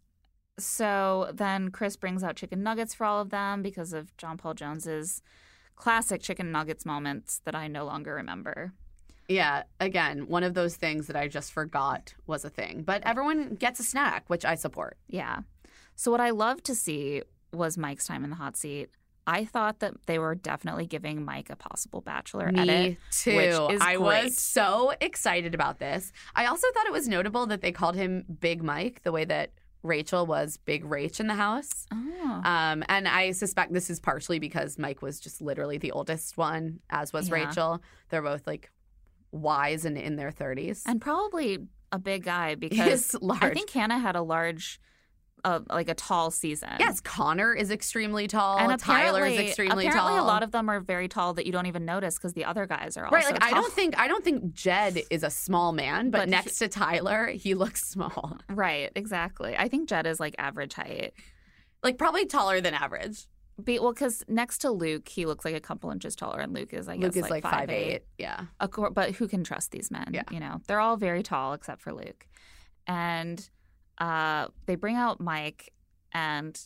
so then Chris brings out chicken nuggets for all of them because of John Paul Jones's classic chicken nuggets moments that I no longer remember. Yeah, again, one of those things that I just forgot was a thing. But everyone gets a snack, which I support. Yeah. So what I love to see was Mike's time in the hot seat. I thought that they were definitely giving Mike a possible Bachelor Me edit. too. Which is I great. was so excited about this. I also thought it was notable that they called him Big Mike, the way that Rachel was Big Rach in the house. Oh. Um, and I suspect this is partially because Mike was just literally the oldest one, as was Yeah. Rachel. They're both like wise and in their thirties. And probably a big guy because is large. I think Hannah had a large, uh, like a tall season. Yes, Connor is extremely tall. And Tyler is apparently- extremely apparently tall. a lot of them are very tall that you don't even notice because the other guys are also Right, like I tall. don't think I don't think Jed is a small man, but, But next to Tyler, he looks small. Right, exactly. I think Jed is like average height. Like probably taller than average. Be, well, because next to Luke, he looks like a couple inches taller, and Luke is, I guess, Luke is like five five eight. eight. Yeah. Of course, but who can trust these men? Yeah. You know, they're all very tall except for Luke. And uh, they bring out Mike, and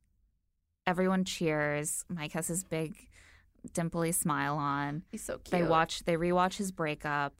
everyone cheers. Mike has his big, dimply smile on. He's so cute. They watch, they rewatch his breakup.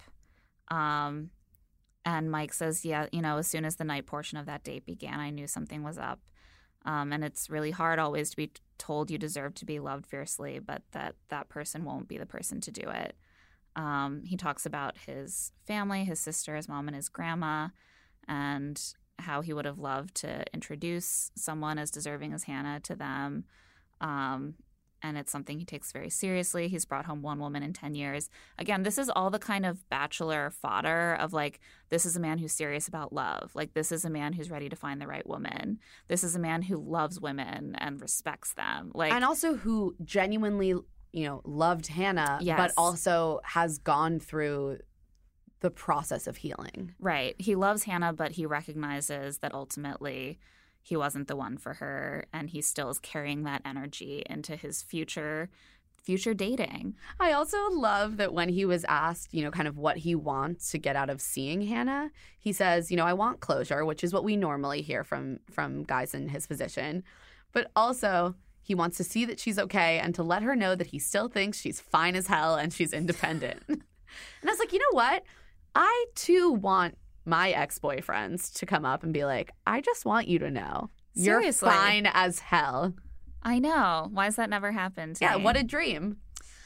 Um, and Mike says, yeah, you know, as soon as the night portion of that date began, I knew something was up. Um, and it's really hard always to be t- told you deserve to be loved fiercely, but that that person won't be the person to do it. Um, he talks about his family, his sister, his mom, and his grandma, and how he would have loved to introduce someone as deserving as Hannah to them. Um, and it's something he takes very seriously. He's brought home one woman in ten years. Again, this is all the kind of Bachelor fodder of like, this is a man who's serious about love. Like, this is a man who's ready to find the right woman. This is a man who loves women and respects them. Like, and also who genuinely, you know, loved Hannah, Yes. but also has gone through the process of healing. right. He loves Hannah, but he recognizes that ultimately he wasn't the one for her, and he still is carrying that energy into his future future dating. I also love that when he was asked, you know, kind of what he wants to get out of seeing Hannah, he says, you know, I want closure, which is what we normally hear from from guys in his position. But also, he wants to see that she's okay and to let her know that he still thinks she's fine as hell and she's independent. And I was like, you know what? I too want my ex-boyfriends to come up and be like, I just want you to know Seriously. you're fine as hell. I know. Why has that never happened to Yeah, me? what a dream.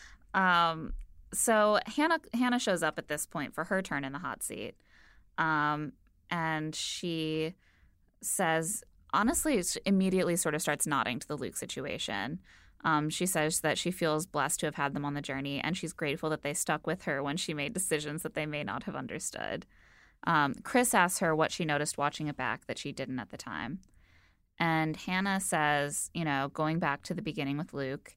Um, so Hannah Hannah shows up at this point for her turn in the hot seat, um, and she says, honestly, she immediately sort of starts nodding to the Luke situation. Um, she says that she feels blessed to have had them on the journey, and she's grateful that they stuck with her when she made decisions that they may not have understood. Um, Chris asks her what she noticed watching it back that she didn't at the time. And Hannah says, you know, going back to the beginning with Luke,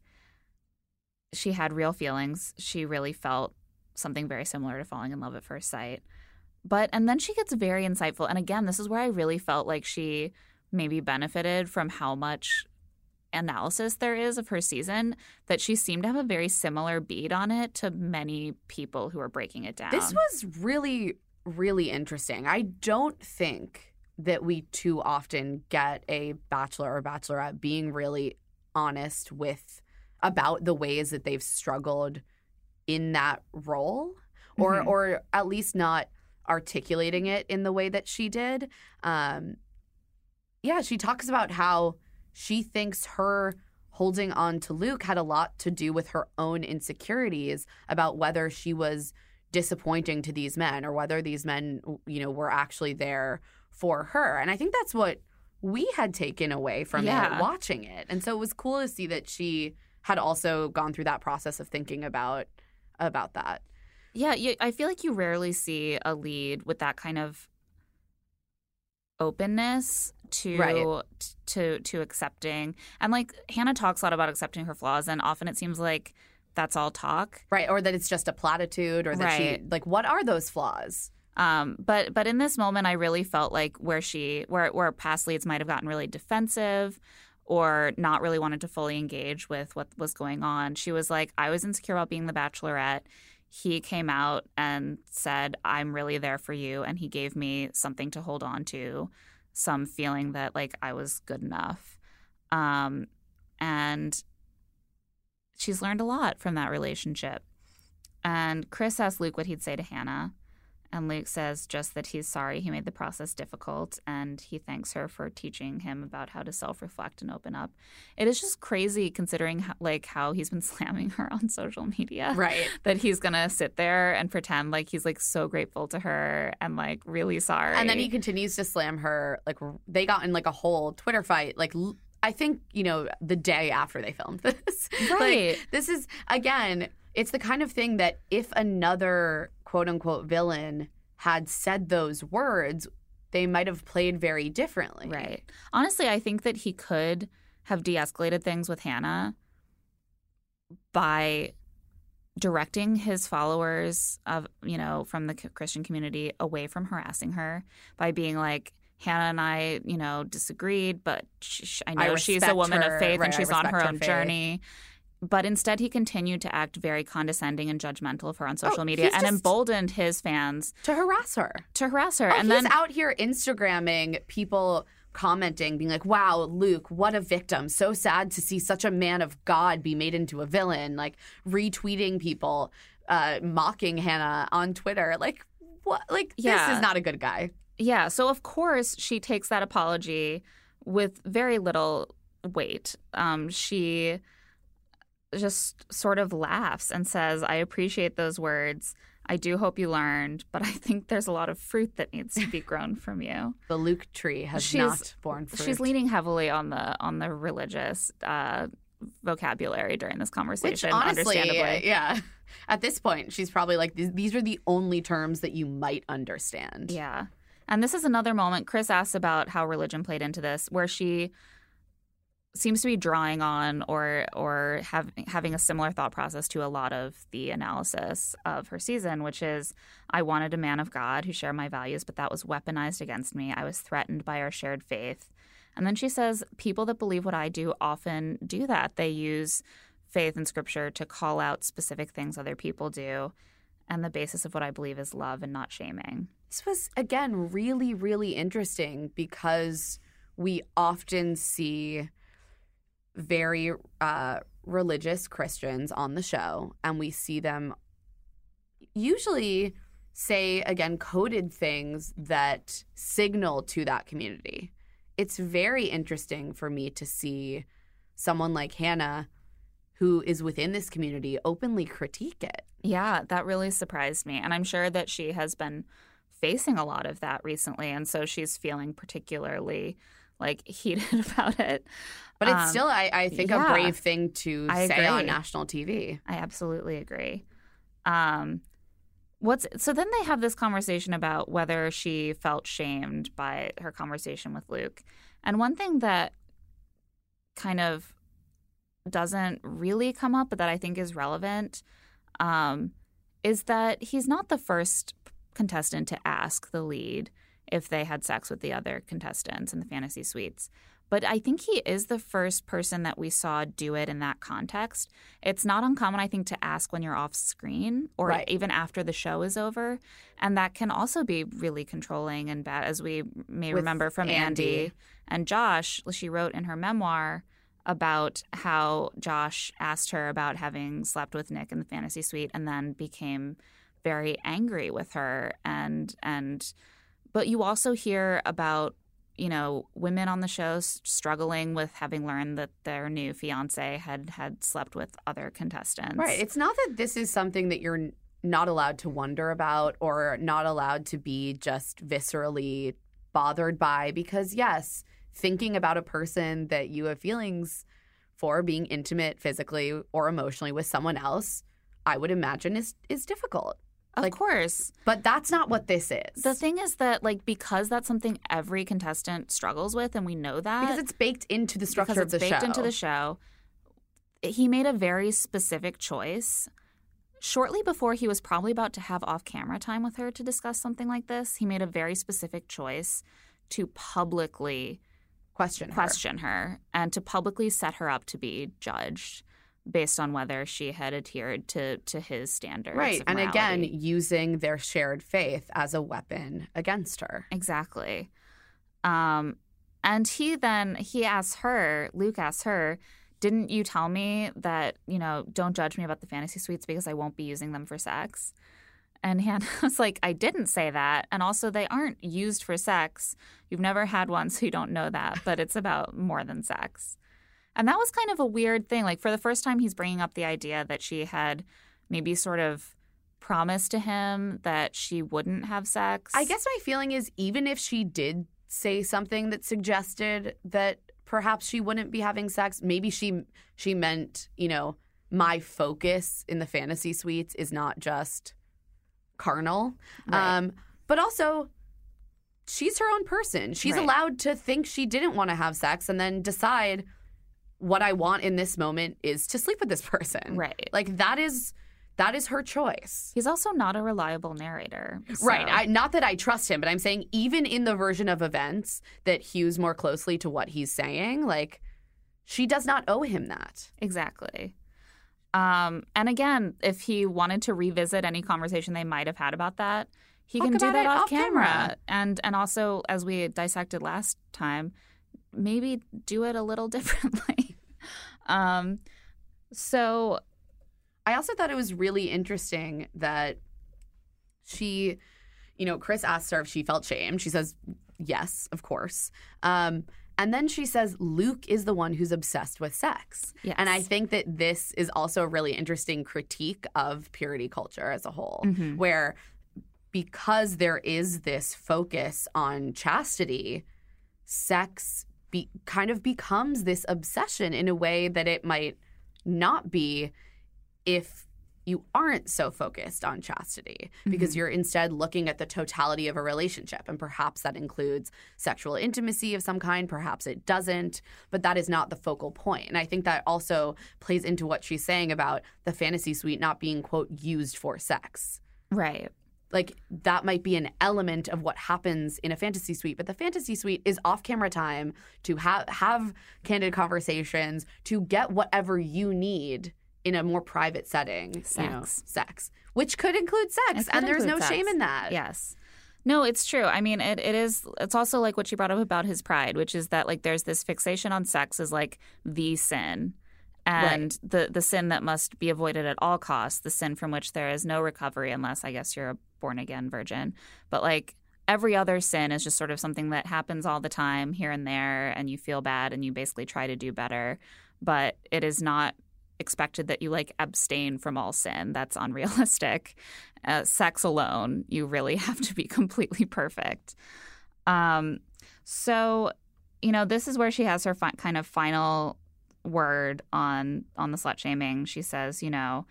she had real feelings. She really felt something very similar to falling in love at first sight. But, and then she gets very insightful. And again, this is where I really felt like she maybe benefited from how much analysis there is of her season, that she seemed to have a very similar beat on it to many people who are breaking it down. This was really, really interesting. I don't think that we too often get a bachelor or bachelorette being really honest with about the ways that they've struggled in that role, or mm-hmm. or at least not articulating it in the way that she did. Um, yeah, she talks about how she thinks her holding on to Luke had a lot to do with her own insecurities about whether she was disappointing to these men or whether these men, you know, were actually there for her. And I think that's what we had taken away from yeah. it watching it. And so it was cool to see that she had also gone through that process of thinking about about that. Yeah, you, I feel like you rarely see a lead with that kind of openness to right. to to accepting. And like Hannah talks a lot about accepting her flaws, and often it seems like that's all talk. Right, or that it's just a platitude, or that right. she like what are those flaws? Um, but but in this moment, I really felt like where she where where past leads might have gotten really defensive or not really wanted to fully engage with what was going on. She was like, I was insecure about being the Bachelorette. He came out and said, I'm really there for you. And he gave me something to hold on to, some feeling that like I was good enough. Um, and she's learned a lot from that relationship. And Chris asked Luke what he'd say to Hannah. And Luke says just that he's sorry he made the process difficult, and he thanks her for teaching him about how to self-reflect and open up. It is just crazy considering how, like how he's been slamming her on social media. Right. That he's going to sit there and pretend like he's like so grateful to her and like really sorry. And then he continues to slam her. Like they got in like a whole Twitter fight. Like I think, you know, the day after they filmed this. Right. Like, this is, again, it's the kind of thing that if another quote-unquote villain had said those words, they might have played very differently. Right. Honestly, I think that he could have de-escalated things with Hannah by directing his followers of, you know, from the Christian community away from harassing her, by being like, Hannah and I, you know, disagreed, but she, I know I she's a woman her, of faith right, and she's on her, her own faith. journey. But instead, he continued to act very condescending and judgmental of her on social oh, media and emboldened his fans to harass her. To harass her. Oh, and he's then out here Instagramming people commenting, being like, wow, Luke, what a victim. So sad to see such a man of God be made into a villain. Like retweeting people, uh, mocking Hannah on Twitter. Like, what? Like, yeah. This is not a good guy. Yeah. So, of course, she takes that apology with very little weight. Um, she just sort of laughs and says, I appreciate those words. I do hope you learned, but I think there's a lot of fruit that needs to be grown from you. The Luke tree has she's, not borne fruit. She's leaning heavily on the on the religious uh, vocabulary during this conversation, Which, honestly, understandably. Yeah. At this point, she's probably like, these are the only terms that you might understand. Yeah. And this is another moment. Chris asks about how religion played into this, where she seems to be drawing on or or have, having a similar thought process to a lot of the analysis of her season, which is, I wanted a man of God who shared my values, but that was weaponized against me. I was threatened by our shared faith. And then she says, people that believe what I do often do that. They use faith and scripture to call out specific things other people do. And the basis of what I believe is love and not shaming. This was, again, really, really interesting because we often see very uh, religious Christians on the show, and we see them usually say, again, coded things that signal to that community. It's very interesting for me to see someone like Hannah, who is within this community, openly critique it. Yeah, that really surprised me. And I'm sure that she has been facing a lot of that recently, and so she's feeling particularly like heated about it. But it's um, still, I, I think, yeah, a brave thing to I say agree. on national T V. I absolutely agree. Um, what's so then they have this conversation about whether she felt shamed by her conversation with Luke. And one thing that kind of doesn't really come up, but that I think is relevant, um, is that he's not the first contestant to ask the lead if they had sex with the other contestants in the fantasy suites. But I think he is the first person that we saw do it in that context. It's not uncommon, I think, to ask when you're off screen or Right. even after the show is over. And that can also be really controlling and bad, as we may With remember from Andy. Andy and Josh. She wrote in her memoir about how Josh asked her about having slept with Nick in the fantasy suite and then became very angry with her. And and but you also hear about, you know, women on the show s- struggling with having learned that their new fiance had had slept with other contestants. Right. It's not that this is something that you're n- not allowed to wonder about or not allowed to be just viscerally bothered by, because, yes, thinking about a person that you have feelings for, being intimate physically or emotionally with someone else, I would imagine is is difficult. Of Like, course. But that's not what this is. The thing is that, like, because that's something every contestant struggles with, and we know that. because it's baked into the structure because of it's the baked show. into the show. He made a very specific choice. Shortly before he was probably about to have off-camera time with her to discuss something like this, he made a very specific choice to publicly Question her. question her and to publicly set her up to be judged based on whether she had adhered to, to his standards. Right. of And again, morality. using their shared faith as a weapon against her. Exactly. Um, and he then, he asks her, Luke asks her, didn't you tell me that, you know, don't judge me about the fantasy suites because I won't be using them for sex? And Hannah was like, I didn't say that. And also, they aren't used for sex. You've never had one, so you don't know that. But it's about more than sex. And that was kind of a weird thing. Like, for the first time, he's bringing up the idea that she had maybe sort of promised to him that she wouldn't have sex. I guess my feeling is, even if she did say something that suggested that perhaps she wouldn't be having sex, maybe she she meant, you know, my focus in the fantasy suites is not just carnal. Right. Um, but also, she's her own person. She's Right. allowed to think she didn't want to have sex and then decide, what I want in this moment is to sleep with this person. Right. Like, that is that is her choice. He's also not a reliable narrator. so- Right. I, not that I trust him, but I'm saying even in the version of events that hews more closely to what he's saying, like, she does not owe him that. Exactly. Um, and again, if he wanted to revisit any conversation they might have had about that, he Talk can do about that it off, off camera. camera. And and also, as we dissected last time, maybe do it a little differently. um, so I also thought it was really interesting that she, you know, Chris asked her if she felt shame. She says, yes, of course. Um, and then she says, Luke is the one who's obsessed with sex. Yes. And I think that this is also a really interesting critique of purity culture as a whole, Mhm. where because there is this focus on chastity, sex be, kind of becomes this obsession in a way that it might not be if you aren't so focused on chastity, because you're instead looking at the totality of a relationship. And perhaps that includes sexual intimacy of some kind, perhaps it doesn't, but that is not the focal point. And I think that also plays into what she's saying about the fantasy suite not being, quote, used for sex. right. Like, that might be an element of what happens in a fantasy suite, but the fantasy suite is off-camera time to have have candid conversations, to get whatever you need in a more private setting. You know, Sex. sex, which could include sex, It could and there's no include shame sex. in that. Yes. No, it's true. I mean, it, it is. It's also like what you brought up about his pride, which is that like there's this fixation on sex as like the sin, and the the sin that must be avoided at all costs, the sin from which there is no recovery unless I guess you're a born again virgin. But like every other sin is just sort of something that happens all the time here and there, and you feel bad and you basically try to do better, but it is not expected that you like abstain from all sin. That's unrealistic. Uh, sex alone, you really have to be completely perfect. Um, so, you know, this is where she has her fi- kind of final word on on the slut shaming. She says, you know,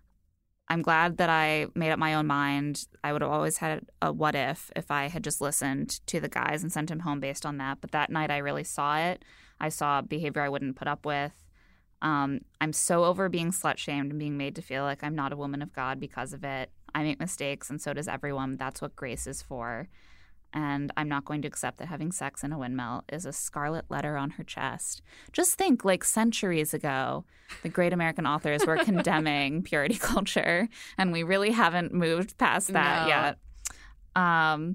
I'm glad that I made up my own mind. I would have always had a what if if I had just listened to the guys and sent him home based on that. But that night I really saw it. I saw behavior I wouldn't put up with. Um, I'm so over being slut shamed and being made to feel like I'm not a woman of God because of it. I make mistakes and so does everyone. That's what grace is for. and I'm not going to accept that having sex in a windmill is a scarlet letter on her chest. Just think, like centuries ago, the great American authors were condemning purity culture, and we really haven't moved past that No. yet. Um,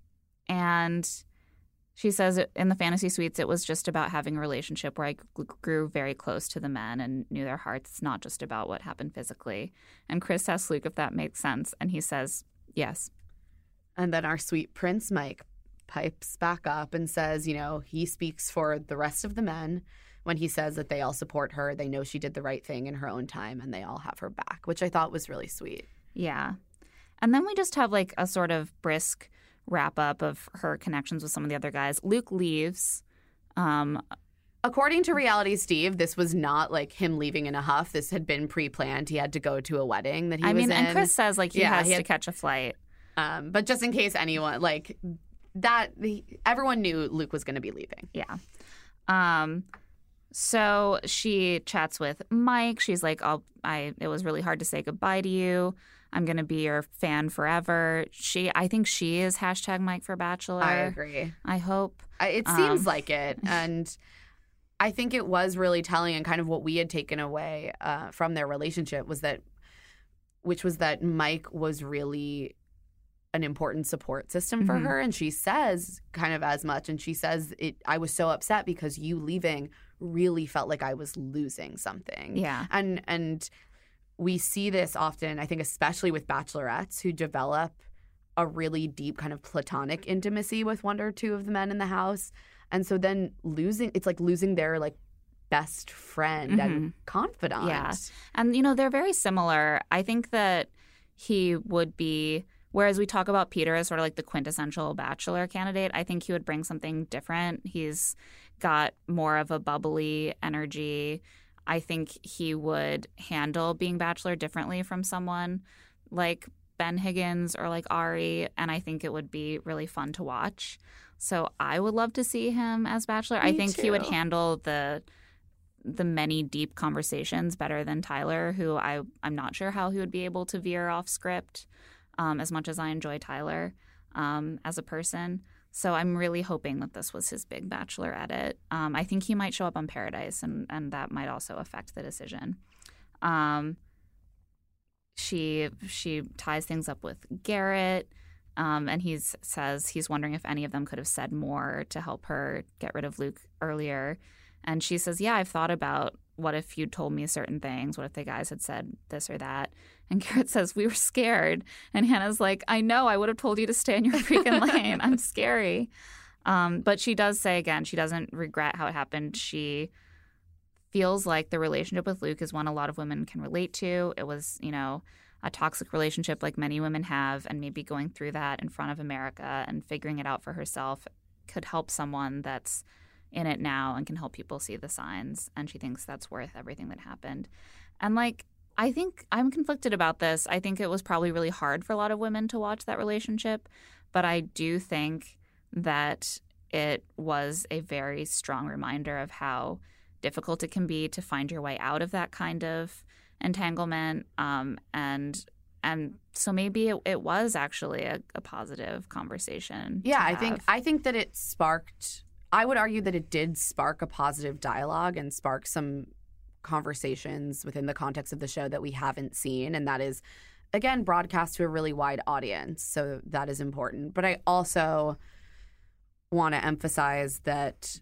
and she says in the fantasy suites, it was just about having a relationship where I g- grew very close to the men and knew their hearts, not just about what happened physically. And Chris asks Luke if that makes sense, and he says, yes. And then our sweet Prince Mike pipes back up and says, you know, he speaks for the rest of the men when he says that they all support her. They know she did the right thing in her own time and they all have her back, which I thought was really sweet. Yeah. And then we just have like a sort of brisk wrap up of her connections with some of the other guys. Luke leaves. Um, According to Reality Steve, this was not like him leaving in a huff. This had been pre-planned. He had to go to a wedding that he I was mean, in. and Chris says like he Yeah, has he had- to catch a flight. Um, but just in case anyone, like that, the, everyone knew Luke was going to be leaving. Yeah. Um, so she chats with Mike. She's like, "I'll, I, it was really hard to say goodbye to you. I'm going to be your fan forever." She, I think she is hashtag Mike for Bachelor. I agree. I hope. I, it seems Um, like it. And I think it was really telling, and kind of what we had taken away uh, from their relationship was that, which was that Mike was really an important support system for Mhm. her. And she says kind of as much. And she says, "It. I was so upset because you leaving really felt like I was losing something." Yeah. And and we see this often, I think, especially with bachelorettes who develop a really deep kind of platonic intimacy with one or two of the men in the house. And so then losing, it's like losing their like best friend and confidant. Yeah. And, you know, they're very similar. I think that he would be, whereas we talk about Peter as sort of like the quintessential Bachelor candidate, I think he would bring something different. He's got more of a bubbly energy. I think he would handle being Bachelor differently from someone like Ben Higgins or like Ari, and I think it would be really fun to watch. So I would love to see him as Bachelor. I Me think he would too. handle the the many deep conversations better than Tyler, who I, I'm not sure how he would be able to veer off script um, as much as I enjoy Tyler um, as a person. So I'm really hoping that this was his big Bachelor edit. Um, I think he might show up on Paradise, and, and that might also affect the decision. Um, she she ties things up with Garrett, um, and he says he's wondering if any of them could have said more to help her get rid of Luke earlier. And she says, yeah, I've thought about what if you told me certain things? What if the guys had said this or that? And Garrett says, we were scared. And Hannah's like, I know, I would have told you to stay in your freaking lane. I'm scary. Um, but she does say, again, she doesn't regret how it happened. She feels like the relationship with Luke is one a lot of women can relate to. It was, you know, a toxic relationship like many women have, and maybe going through that in front of America and figuring it out for herself could help someone that's in it now and can help people see the signs. And she thinks that's worth everything that happened. And like, I think I'm conflicted about this. I think it was probably really hard for a lot of women to watch that relationship, but I do think that it was a very strong reminder of how difficult it can be to find your way out of that kind of entanglement. Um, and and so maybe it, it was actually a, a positive conversation. Yeah, to I think have. I think that it sparked. I would argue that it did spark a positive dialogue and spark some conversations within the context of the show that we haven't seen, and that is, again, broadcast to a really wide audience. So that is important. But I also want to emphasize that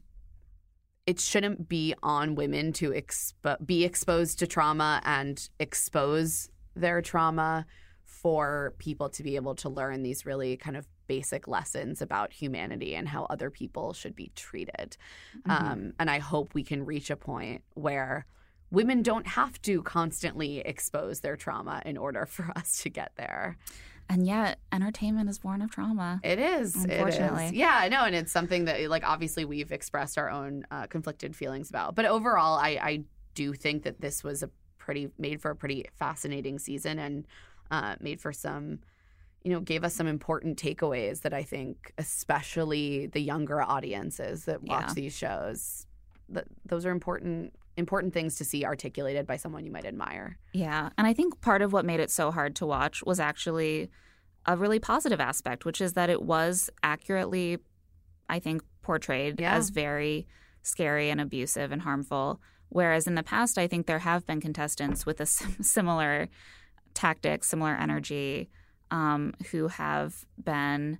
it shouldn't be on women to expo- be exposed to trauma and expose their trauma for people to be able to learn these really kind of basic lessons about humanity and how other people should be treated. Mm-hmm. Um, and I hope we can reach a point where women don't have to constantly expose their trauma in order for us to get there. And yet, entertainment is born of trauma. It is. Unfortunately. It is. Yeah, I know. And it's something that, like, obviously we've expressed our own uh, conflicted feelings about. But overall, I, I do think that this was a pretty, made for a pretty fascinating season and uh, made for some, you know, gave us some important takeaways that I think especially the younger audiences that watch Yeah. these shows, that those are important important things to see articulated by someone you might admire. Yeah. And I think part of what made it so hard to watch was actually a really positive aspect, which is that it was accurately, I think, portrayed Yeah. as very scary and abusive and harmful. Whereas in the past, I think there have been contestants with a sim- similar tactics, similar energy, um, who have been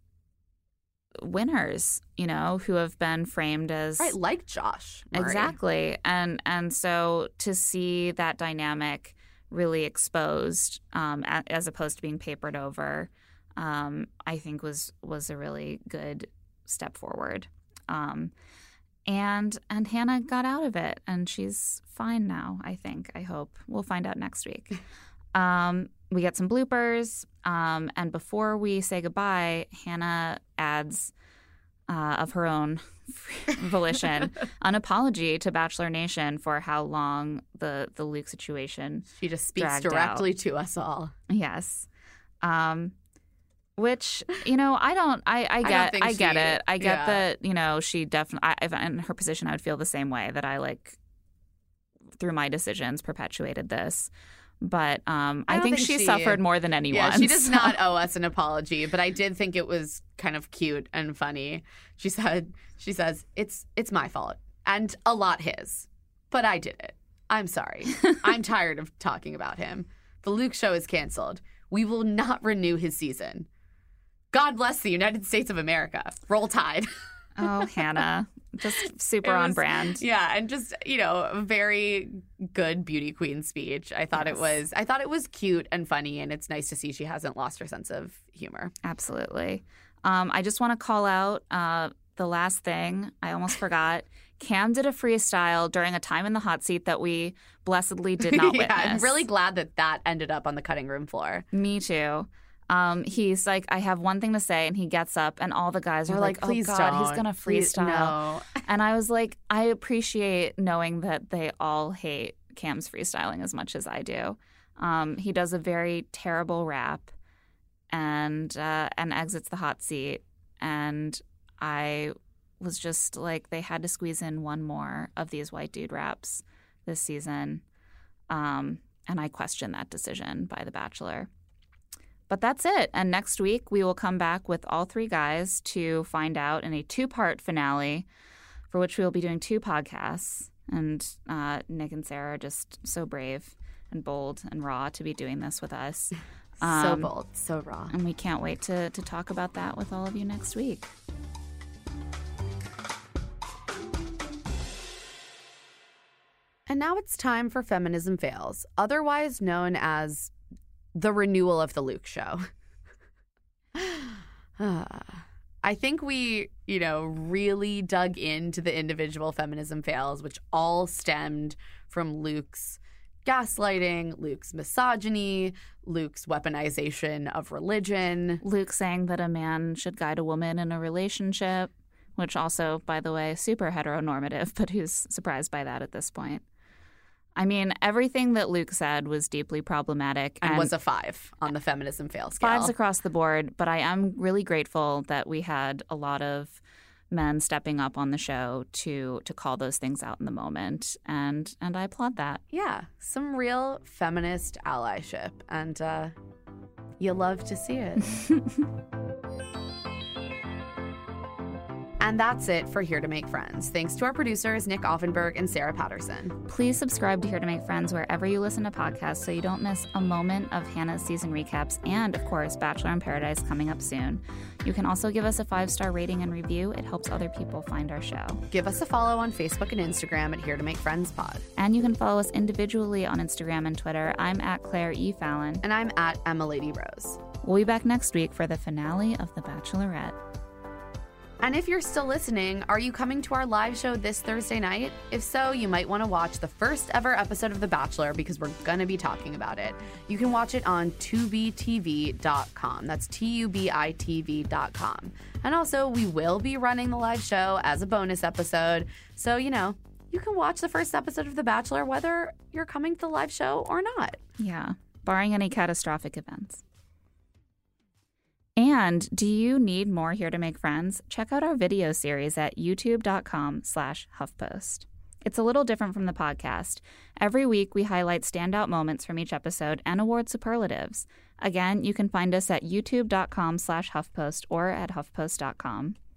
winners, you know, who have been framed as Right, like Josh Murray. exactly, and and so to see that dynamic really exposed, um, a, as opposed to being papered over, um, I think was was a really good step forward. Um, and and Hannah got out of it, and she's fine now. I think. I hope we'll find out next week. Um, we get some bloopers, um, and before we say goodbye, Hannah adds, uh, of her own volition, an apology to Bachelor Nation for how long the, the Luke situation She just speaks dragged directly out. to us all. Yes. Um, which, you know, I don't, I, I get, think I, get she- it. I get yeah. that, you know, she definitely, if in her position, I would feel the same way, that I, like, through my decisions, perpetuated this. But um, I I, don't think, think she, she- suffered more than anyone. Yeah, she does so- not owe us an apology, but I did think it was kind of cute and funny. She said, she says, it's it's my fault and a lot his, but I did it. I'm sorry. I'm tired of talking about him. The Luke show is canceled. We will not renew his season. God bless the United States of America. Roll Tide. Oh, Hannah. Just super It on was- brand. Yeah, and just, you know, a very good beauty queen speech. I thought it Yes. was I thought it was cute and funny, and it's nice to see she hasn't lost her sense of humor. Absolutely. Um, I just want to call out uh, the last thing. I almost forgot. Cam did a freestyle during a time in the hot seat that we blessedly did not witness. Yeah, I'm really glad that that ended up on the cutting room floor. Me too. Um, he's like, I have one thing to say, and he gets up, and all the guys They're are like, please oh, God, don't. he's going to Please- freestyle. no. And I was like, I appreciate knowing that they all hate Cam's freestyling as much as I do. Um, he does a very terrible rap and uh, and exits the hot seat. And I was just like, they had to squeeze in one more of these white dude raps this season. Um, and I question that decision by The Bachelor. But that's it. And next week, we will come back with all three guys to find out in a two-part finale for which we will be doing two podcasts. And uh, Nick and Sarah are just so brave and bold and raw to be doing this with us. so Um, bold, so raw. And we can't wait to, to talk about that with all of you next week. And now it's time for Feminism Fails, otherwise known as the renewal of the Luke show. I think we, you know, really dug into the individual feminism fails, which all stemmed from Luke's gaslighting, Luke's misogyny, Luke's weaponization of religion. Luke saying that a man should guide a woman in a relationship, which also, by the way, super heteronormative, but who's surprised by that at this point? I mean, everything that Luke said was deeply problematic. And, was a five on the feminism fail scale. Fives across the board, but I am really grateful that we had a lot of men stepping up on the show to to call those things out in the moment, and and I applaud that. Yeah, some real feminist allyship, and uh, you love to see it. And that's it for Here to Make Friends. Thanks to our producers, Nick Offenberg and Sarah Patterson. Please subscribe to Here to Make Friends wherever you listen to podcasts so you don't miss a moment of Hannah's season recaps and, of course, Bachelor in Paradise coming up soon. You can also give us a five-star rating and review. It helps other people find our show. Give us a follow on Facebook and Instagram at Here to Make Friends Pod. And you can follow us individually on Instagram and Twitter. I'm at Claire E. Fallon. And I'm at Emma Lady Rose. We'll be back next week for the finale of The Bachelorette. And if you're still listening, are you coming to our live show this Thursday night? If so, you might want to watch the first ever episode of The Bachelor because we're going to be talking about it. You can watch it on tubi t v dot com. That's T U B I T V dot com. And also, we will be running the live show as a bonus episode. So, you know, you can watch the first episode of The Bachelor whether you're coming to the live show or not. Yeah, barring any catastrophic events. And do you need more Here to Make Friends? Check out our video series at youtube dot com slash HuffPost. It's a little different from the podcast. Every week, we highlight standout moments from each episode and award superlatives. Again, you can find us at youtube.com slash HuffPost or at huffpost dot com.